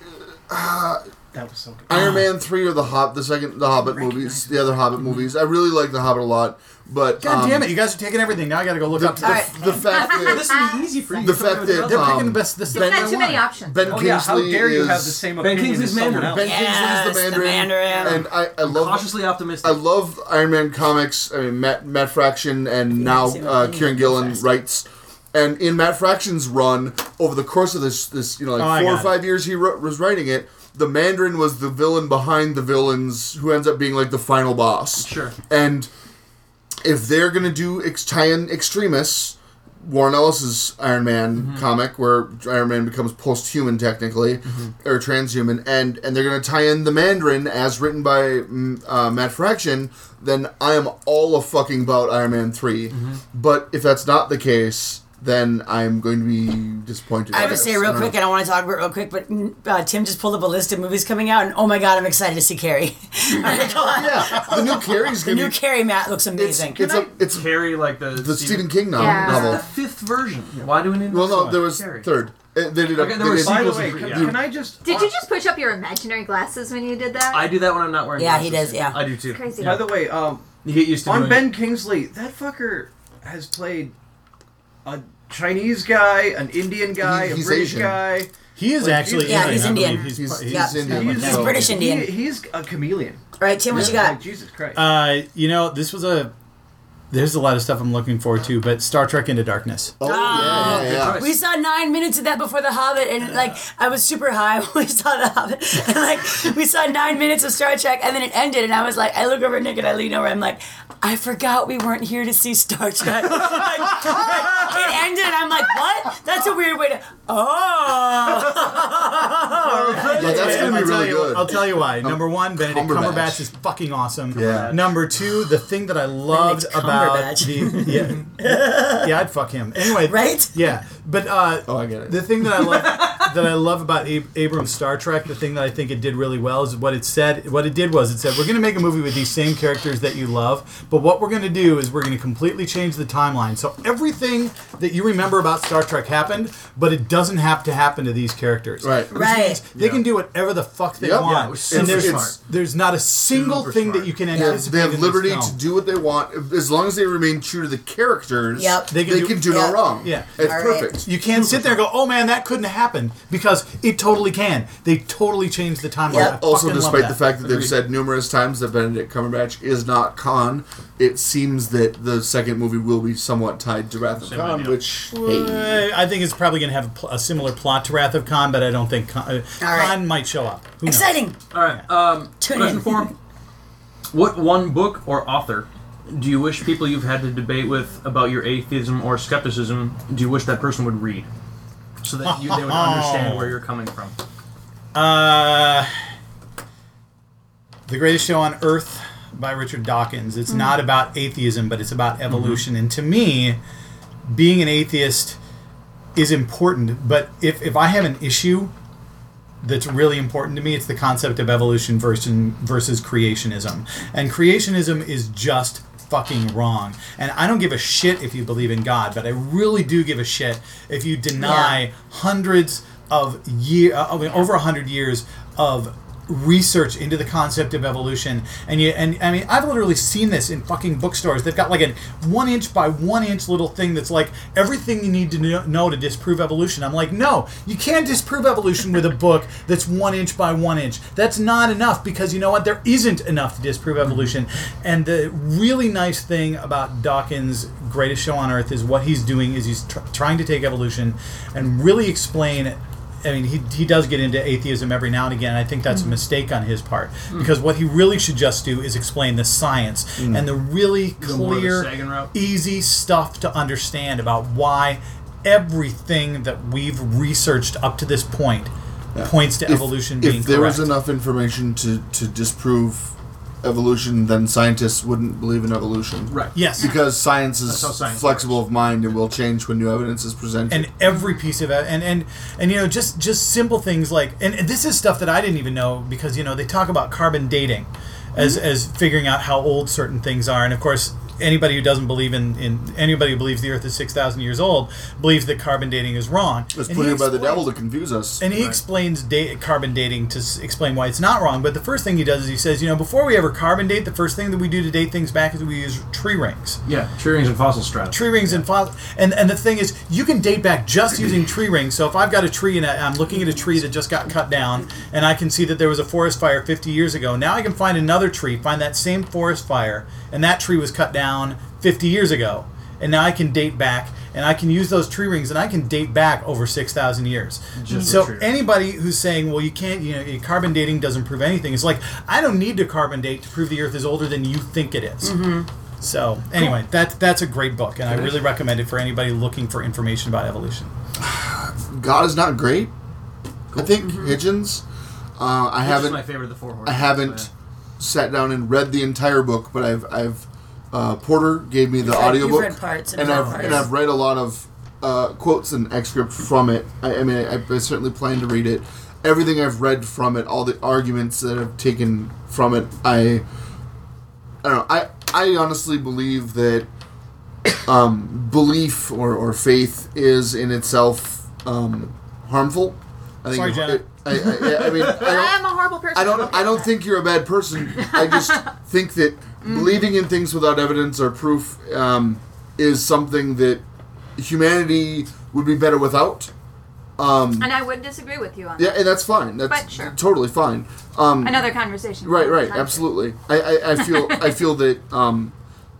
That was so good. Iron Man three or the Hob the second the Hobbit movies, the other Hobbit movies. I really like the Hobbit a lot, but God um, damn it! You guys are taking everything. Now I got to go look The, up. the, Alright. the fact that This would be easy for you. the fact that They're picking the um, best. This You've Ben, got too many options. Ben Oh yeah, how Kingsley dare you is have the same Ben opinion Kingsley's as someone Mandarin. else? Ben Yes, Kingsley's the the Mandarin, Mandarin. and I, I love Cautiously optimistic. I love Iron Man comics. I mean, Matt Matt Fraction and now see my uh, opinion Kieran real Gillen fast. writes. And in Matt Fraction's run, over the course of this, this you know, Oh, I like four or got five years he wrote, was writing it, the Mandarin was the villain behind the villains who ends up being like the final boss. Sure. And if they're gonna do ex- tie-in Extremis, Warren Ellis's Iron Man Mm-hmm. comic, where Iron Man becomes post-human technically, Mm-hmm. or transhuman, and and they're gonna tie in the Mandarin as written by mm, uh, Matt Fraction, then I am all a fucking about Iron Man three. Mm-hmm. But if that's not the case, then I'm going to be disappointed. I have to guess. say real I don't quick, and I want to talk about it real quick, but mm, uh, Tim just pulled up a list of movies coming out, and oh my god, I'm excited to see Carrie. All right, go on. know. Yeah, the new Carrie's The gonna new be. Carrie Matt looks It's amazing. it's a it's Carrie, like the, the Stephen King no- Yeah. novel. The fifth version. Why do we need Well, this no, one? there was Carrie. third. Uh, They did. A, Okay, there they were did- By the sequels way, and can, pre- yeah. can I just? Did you just push up your imaginary glasses when you did that? I do that when I'm not wearing Yeah, he glasses. does, yeah. I do too. Crazy. By the way, um, You get used to on doing Ben it. Kingsley, that fucker has played a Chinese guy, an Indian guy, He- a he's British Asian. guy. He is Like, actually Yeah, Indian. he's I believe. Indian. He's, He's, he's- he's Indian. He's, He's so- British Indian. He, he's a chameleon. All right, Tim, what you got? Like, Jesus Christ. Uh, you know, this was a. There's a lot of stuff I'm looking forward to, but Star Trek Into Darkness. Oh, yeah, yeah, yeah. choice. We saw nine minutes of that before The Hobbit, and like I was super high when we saw The Hobbit, and like we saw nine minutes of Star Trek, and then it ended, and I was like, I look over at Nick and I lean over, I'm like, I forgot we weren't here to see Star Trek. Like, it ended, and I'm like, what? That's a weird way to. Oh. Yeah, that's gonna I'll be tell really you, good. I'll tell you why. Number one, Benedict Cumberbatch. Cumberbatch. is fucking awesome. Yeah. Number two, the thing that I loved Benedict about Cumberbatch. the yeah, yeah, I'd fuck him anyway. Right? Yeah, but uh, Oh, I get it. the thing that I love that I love about Ab- Abrams' Star Trek, the thing that I think it did really well is what it said. What it did was it said we're going to make a movie with these same characters that you love, but what we're going to do is we're going to completely change the timeline. So everything that you remember about Star Trek happened, but it doesn't have to happen to these characters. Right. Which Right. means they can do whatever the fuck they Yep. want. Yeah, it was and super there's, smart. there's not a single Super thing smart. that you can Yeah. anticipate. They have in this liberty film. to do what they want as long as they remain true to the characters. Yep. They can, do, yeah. no wrong. Yeah. it's All right. perfect. You can't sit there and go, "Oh man, that couldn't happen," because it totally can. They totally changed the timeline. Yep. I Also, fucking love despite that. the fact that they've Agreed. said numerous times that Benedict Cumberbatch is not Khan, it seems that the second movie will be somewhat tied to Wrath of Same Khan, idea. which hey, Uh, I think it's probably going to have a, pl- a similar plot to Wrath of Khan, but I don't think Khan, uh, All right. Khan might show up. Who knows? Exciting. All right. Um, Tune question in. four. What one book or author do you wish people you've had to debate with about your atheism or skepticism do you wish that person would read, so that you, they would understand where you're coming from? Uh, The Greatest Show on Earth by Richard Dawkins. It's not about atheism, but it's about evolution. And to me, being an atheist is important. But if, if I have an issue that's really important to me, it's the concept of evolution versus, versus creationism. And creationism is just fucking wrong. And I don't give a shit if you believe in God, but I really do give a shit if you deny Yeah. hundreds of year, uh, I mean, over a hundred years of research into the concept of evolution. And you, and I mean, I've literally seen this in fucking bookstores. They've got like a one inch by one inch little thing that's like everything you need to kn- know to disprove evolution. I'm like, no, you can't disprove evolution with a book that's one inch by one inch. That's not enough, because you know what? There isn't enough to disprove evolution. And the really nice thing about Dawkins' Greatest Show on Earth is what he's doing is he's tr- trying to take evolution and really explain. I mean, he, he does get into atheism every now and again. And I think that's a mistake on his part, because what he really should just do is explain the science and the really Go more the clear, Sagan route. easy stuff to understand about why everything that we've researched up to this point points to if, evolution if being there correct. was enough information to, to disprove evolution, then scientists wouldn't believe in evolution. Right. Yes. Because science is That's how science flexible of mind and will change when new evidence is presented. And every piece of it, and and and you know, just just simple things like, and, and this is stuff that I didn't even know, because you know they talk about carbon dating as as figuring out how old certain things are, and of course anybody who doesn't believe in, in anybody who believes the Earth is six thousand years old believes that carbon dating is wrong. It's And put he here by the explains- devil to confuse us. And he explains da- carbon dating to s- explain why it's not wrong. But the first thing he does is he says, you know, before we ever carbon date, the first thing that we do to date things back is we use tree rings. Yeah, tree rings and fossil strata. Tree rings and fossil. And and the thing is, you can date back just using tree rings. So if I've got a tree and I- I'm looking at a tree that just got cut down, and I can see that there was a forest fire fifty years ago, now I can find another tree, find that same forest fire, and that tree was cut down fifty years ago. And now I can date back, and I can use those tree rings, and I can date back over six thousand years. Just so the tree. anybody who's saying, well, you can't, you know, carbon dating doesn't prove anything, it's like, I don't need to carbon date to prove the Earth is older than you think it is. So anyway, that that's a great book, and I really recommend it for anybody looking for information about evolution. God is not great. I think Hitchens. Uh, I Which haven't. is my favorite of the four horsemen. I haven't so, sat down and read the entire book, but I've I've uh, Porter gave me the read- you've audiobook, read parts and and read I've parts. and I've read a lot of uh, quotes and excerpts from it. I, I mean, I, I certainly plan to read it. Everything I've read from it, all the arguments that I've taken from it, I I don't know. I I honestly believe that um, belief or, or faith is in itself um, harmful. I think Sorry, it- Jenna. it- I, I, I mean, I don't, I am a horrible person. I don't. Okay. I don't think you're a bad person. I just think that believing in things without evidence or proof um, is something that humanity would be better without. Um, And I would disagree with you on yeah, that. and that's fine. That's But sure. totally fine. Um, Another conversation. right, for right, another time. absolutely. I, I, I feel. I feel that um,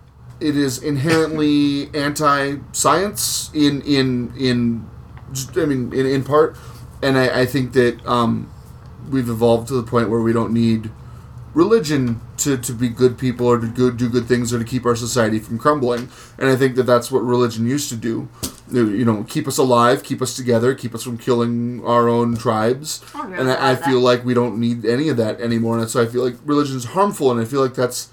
it is inherently anti-science in in in. I mean, in, in part, and I, I think that um, we've evolved to the point where we don't need religion to, to be good people or to go, do good things or to keep our society from crumbling. And I think that that's what religion used to do. You know, keep us alive, keep us together, keep us from killing our own tribes. I agree And with I, I that. feel like we don't need any of that anymore. And so I feel like religion is harmful, and I feel like that's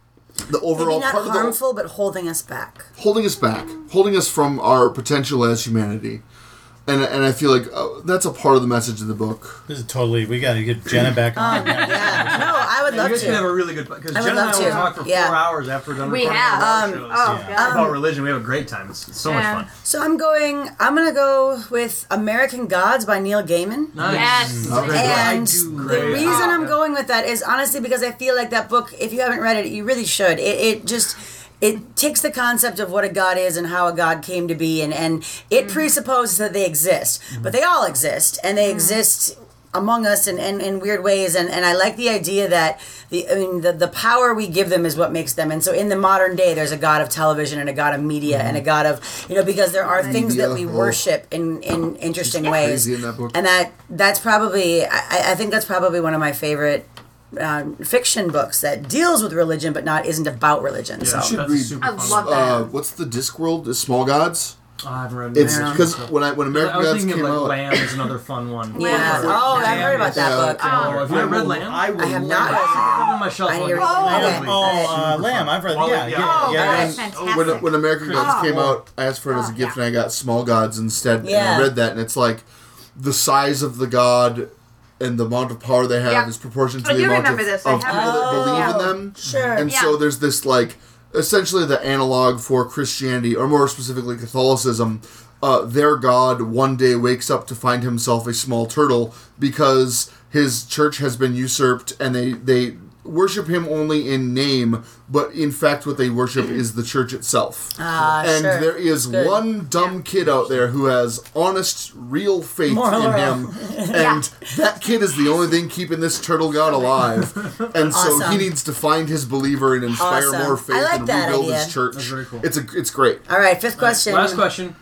the overall Maybe part not of the harmful, but holding us back. holding us back, holding us from our potential as humanity. And, and I feel like uh, that's a part of the message of the book. This is totally, we got to get Jenna back on. Yeah, no, I would Yeah, love you guys can have to. a really good because I would Jen and I love will to. talk for Yeah. four hours after we're done We recording have. our Um, shows. Oh, yeah. God. About religion, we have a great time. It's, it's so Yeah. much fun. So I'm going. I'm gonna go with American Gods by Neil Gaiman. Nice. Yes. Okay. And I do the agree. reason I'm Oh. going with that is honestly because I feel like that book, if you haven't read it, you really should. It, it just it takes the concept of what a god is and how a god came to be, and, and it presupposes that they exist. But they all exist, and they exist among us in, in, in weird ways. And, and I like the idea that the I mean the, the power we give them is what makes them. And so in the modern day, there's a god of television and a god of media and a god of, you know, because there are things that we Media, oh. worship in, in interesting ways. Crazy in that book. And that that's probably I, I think that's probably one of my favorite um, fiction books that deals with religion but not isn't about religion. so should That's read- super I fun. love that. Uh, what's the Discworld? The Small Gods? Oh, I haven't read It's it. because when I when I American was Gods thinking came of like out, Lamb is another fun one. yeah. Lamb. Oh, I've heard about that Yeah. book. Oh, have you I ever read will- Lamb? I will I have love not it. read It's that. on my shelf. I need like, to read Oh, that. okay. Okay. Oh, uh, Lamb, I've read. Well, Yeah, yeah. yeah, Oh, yeah. that's and- fantastic. when, when American Gods Oh. came out, I asked for it as a Oh, gift, yeah. and I got Small Gods instead. And Yeah. I read that, and it's like the size of the god and the amount of power they have Yeah. is proportional to I the do amount of, remember this. I of people have that it. believe Oh. in them. Sure. And Yeah. so there's this like essentially the analog for Christianity, or more specifically Catholicism. Uh, their god one day wakes up to find himself a small turtle because his church has been usurped, and they they worship him only in name, but in fact what they worship is the church itself. Ah, and sure. there is Good. one dumb kid out there who has honest, real faith Moral in law. him, and that kid is the only thing keeping this turtle god alive. And so Awesome. he needs to find his believer and inspire Awesome. more faith I like and that rebuild idea. his church. That's very cool. It's a it's great. All right, fifth question. Last question.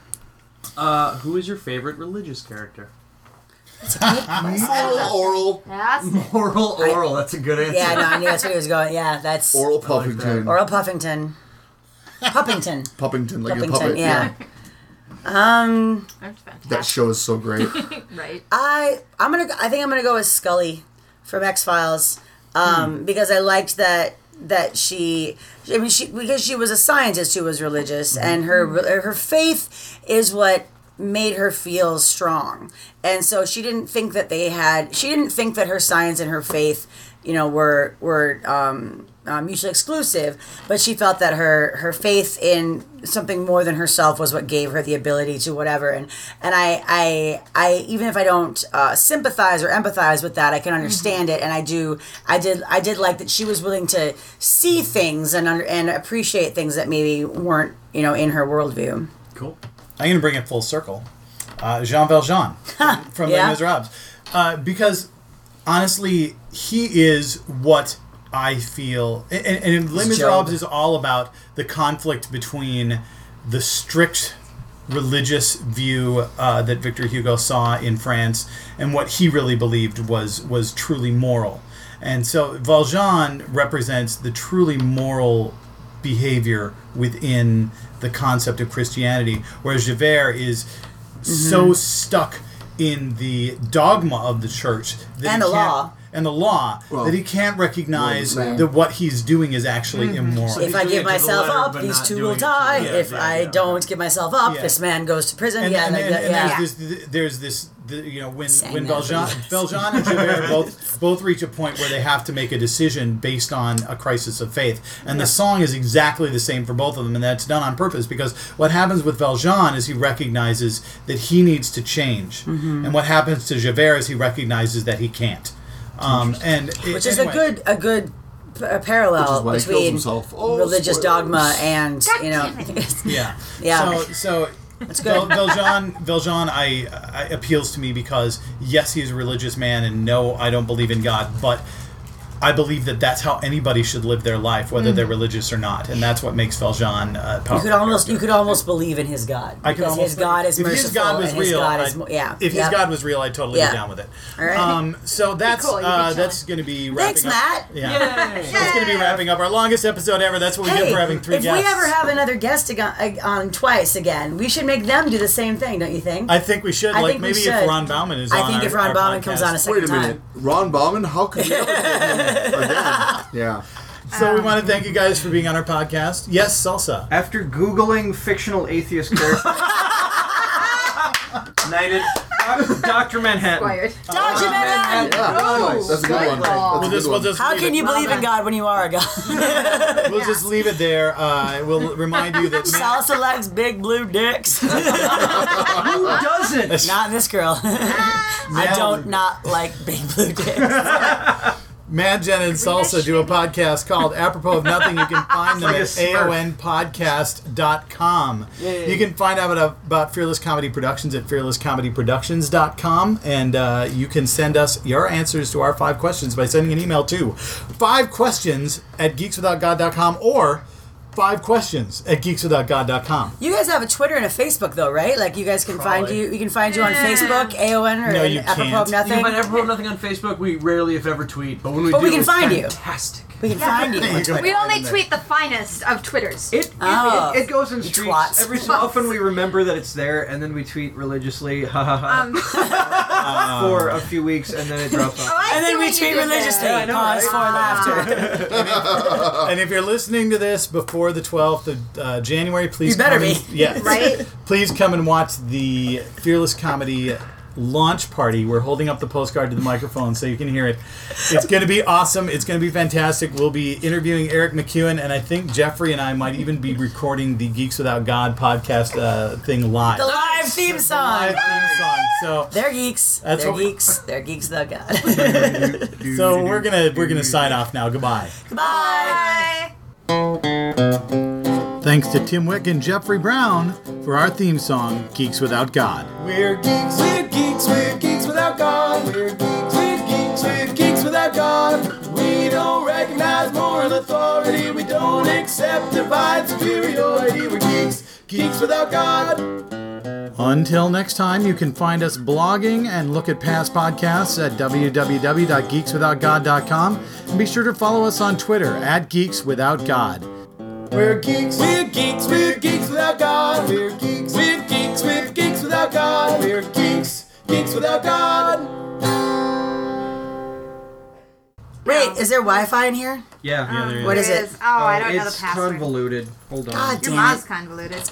Uh, who is your favorite religious character? Oral, oral, That's it. Oral, oral. That's a good answer. Yeah, no, I knew that's where he was going. Yeah, that's oral I like that. Puffington, Oral Puffington. Puppington. Puppington, like a Puppington, puppet. yeah. Um, That's fantastic. That show is so great. Right. I I'm gonna go- I think I'm gonna go with Scully from X Files, um, because I liked that that she I mean she because she was a scientist who was religious, and her her faith is what made her feel strong, and so she didn't think that they had she didn't think that her science and her faith, you know, were were um, uh, mutually exclusive, but she felt that her her faith in something more than herself was what gave her the ability to whatever. And and I I, I even if I don't uh, sympathize or empathize with that, I can understand it. And I do I did I did like that she was willing to see things and under, and appreciate things that maybe weren't, you know, in her worldview. Cool. I'm going to bring it full circle. Uh, Jean Valjean from, from Yeah. Les Miserables. Uh, because, honestly, he is what I feel... And, and and Les It's Miserables Job. is all about the conflict between the strict religious view uh, that Victor Hugo saw in France and what he really believed was, was truly moral. And so Valjean represents the truly moral behavior within the concept of Christianity, whereas Javert is so stuck in the dogma of the church that And he the can't- law. and the law Well, that he can't recognize well, the same. that what he's doing is actually immoral. So If he's I doing give it to the myself letter, up, but these not two doing will it to- die. yeah, if yeah, I yeah. don't give myself up, Yeah. this man goes to prison. And, yeah, and, like and, that, and yeah. there's this, there's this, the, you know, when Sang when that Valjean, for Valjean and Javert both both reach a point where they have to make a decision based on a crisis of faith, and the song is exactly the same for both of them, and that's done on purpose because what happens with Valjean is he recognizes that he needs to change, Mm-hmm. and what happens to Javert is he recognizes that he can't. Um, and Which is a anyway. good a good p- a parallel why he kills between himself. Oh, religious spoilers. dogma and you know. Yeah. Yeah. So, so That's Val, good. Valjean, Valjean, I, I appeals to me because yes, he's a religious man, and no, I don't believe in God, but I believe that that's how anybody should live their life, whether they're religious or not, and that's what makes Valjean uh, powerful. You could almost character. you could almost believe in his God. I could because almost his God is if merciful his God was and his real, God is I'd- mo- yeah. If yeah. his God was real, I'd totally Yeah. be down with it. All right. Um, so that's cool, you'd be uh, chilling. that's going to be wrapping Thanks, up. Matt. Yeah, that's going to be wrapping up our longest episode ever. That's what we Hey, get for having three if guests. we ever have another guest ag- ag- on twice again, we should make them do the same thing, don't you think? I think we should. I Like think we maybe should. if Ron Bauman is I on think our, if Ron our Bauman podcast. comes on a second Wait a minute. time. Ron Bauman? How could we ever get him again? Yeah. So we want to thank you guys for being on our podcast. Yes, Salsa. After Googling fictional atheist characters, Knighted. Doctor Manhattan. Acquired. Doctor Manhattan! Yeah, nice. That's a good one. That's We'll a just, good we'll one. just How leave can it, you believe in God when you are a God? We'll just leave it there. Uh, we'll remind you that Matt, Salsa likes big blue dicks. Who doesn't? Not this girl. I don't not like big blue dicks. Matt, Jen, and Salsa do a podcast called Apropos of Nothing. You can find them like a at Smurf. A O N podcast dot com. You can find out about, about Fearless Comedy Productions at fearless comedy productions dot com. And uh, you can send us your answers to our five questions by sending an email to five questions at geeks without god dot com or five questions at geeks without god dot com. You guys have a Twitter and a Facebook though, right? Like you guys can find Probably. you. You can find you on Facebook, A O N, or No, you Apropos can't. of You Nothing. can find Apropos of Nothing on Facebook. We rarely, if ever, tweet, but when we But do, we can it's find you. fantastic. We can find you. on Twitter. We only tweet the finest of Twitters. It, it, Oh. it, it goes in You streaks. twats. Every so often we remember that it's there, and then we tweet religiously, ha ha ha, Um, for a few weeks, and then it drops off. oh, I And see then we what you tweet did religiously. there. I know, Pause right? for laughter. And if you're listening to this before the twelfth of uh, January, please You better come and, be. yes, Right? please come and watch the Fearless Comedy launch party. We're holding up the postcard to the microphone so you can hear it. It's going to be awesome. It's going to be fantastic. We'll be interviewing Eric McEwen, and I think Jeffrey and I might even be recording the Geeks Without God podcast uh, thing live. The live theme Live song. theme song. So, They're geeks. That's They're what we- geeks. They're geeks though God. so we're gonna we're gonna sign off now. Goodbye. Bye. Bye. Thanks to Tim Wick and Jeffrey Brown for our theme song, Geeks Without God. We're geeks, we're geeks, we're geeks without God. We're geeks, we're geeks, we're geeks without God. We don't recognize moral authority. We don't accept divine superiority. We're geeks, geeks without God. Until next time, you can find us blogging and look at past podcasts at w w w dot geeks without god dot com. And be sure to follow us on Twitter at Geeks Without God. We're geeks, we're geeks, we're geeks without God. We're geeks, we're geeks, we're geeks without God. We're geeks, geeks without God. Wait, is there Wi-Fi in here? Yeah. Yeah, there What is. is it? Oh, I don't know the It's password. convoluted. Hold on. God Your damn mom's it. convoluted.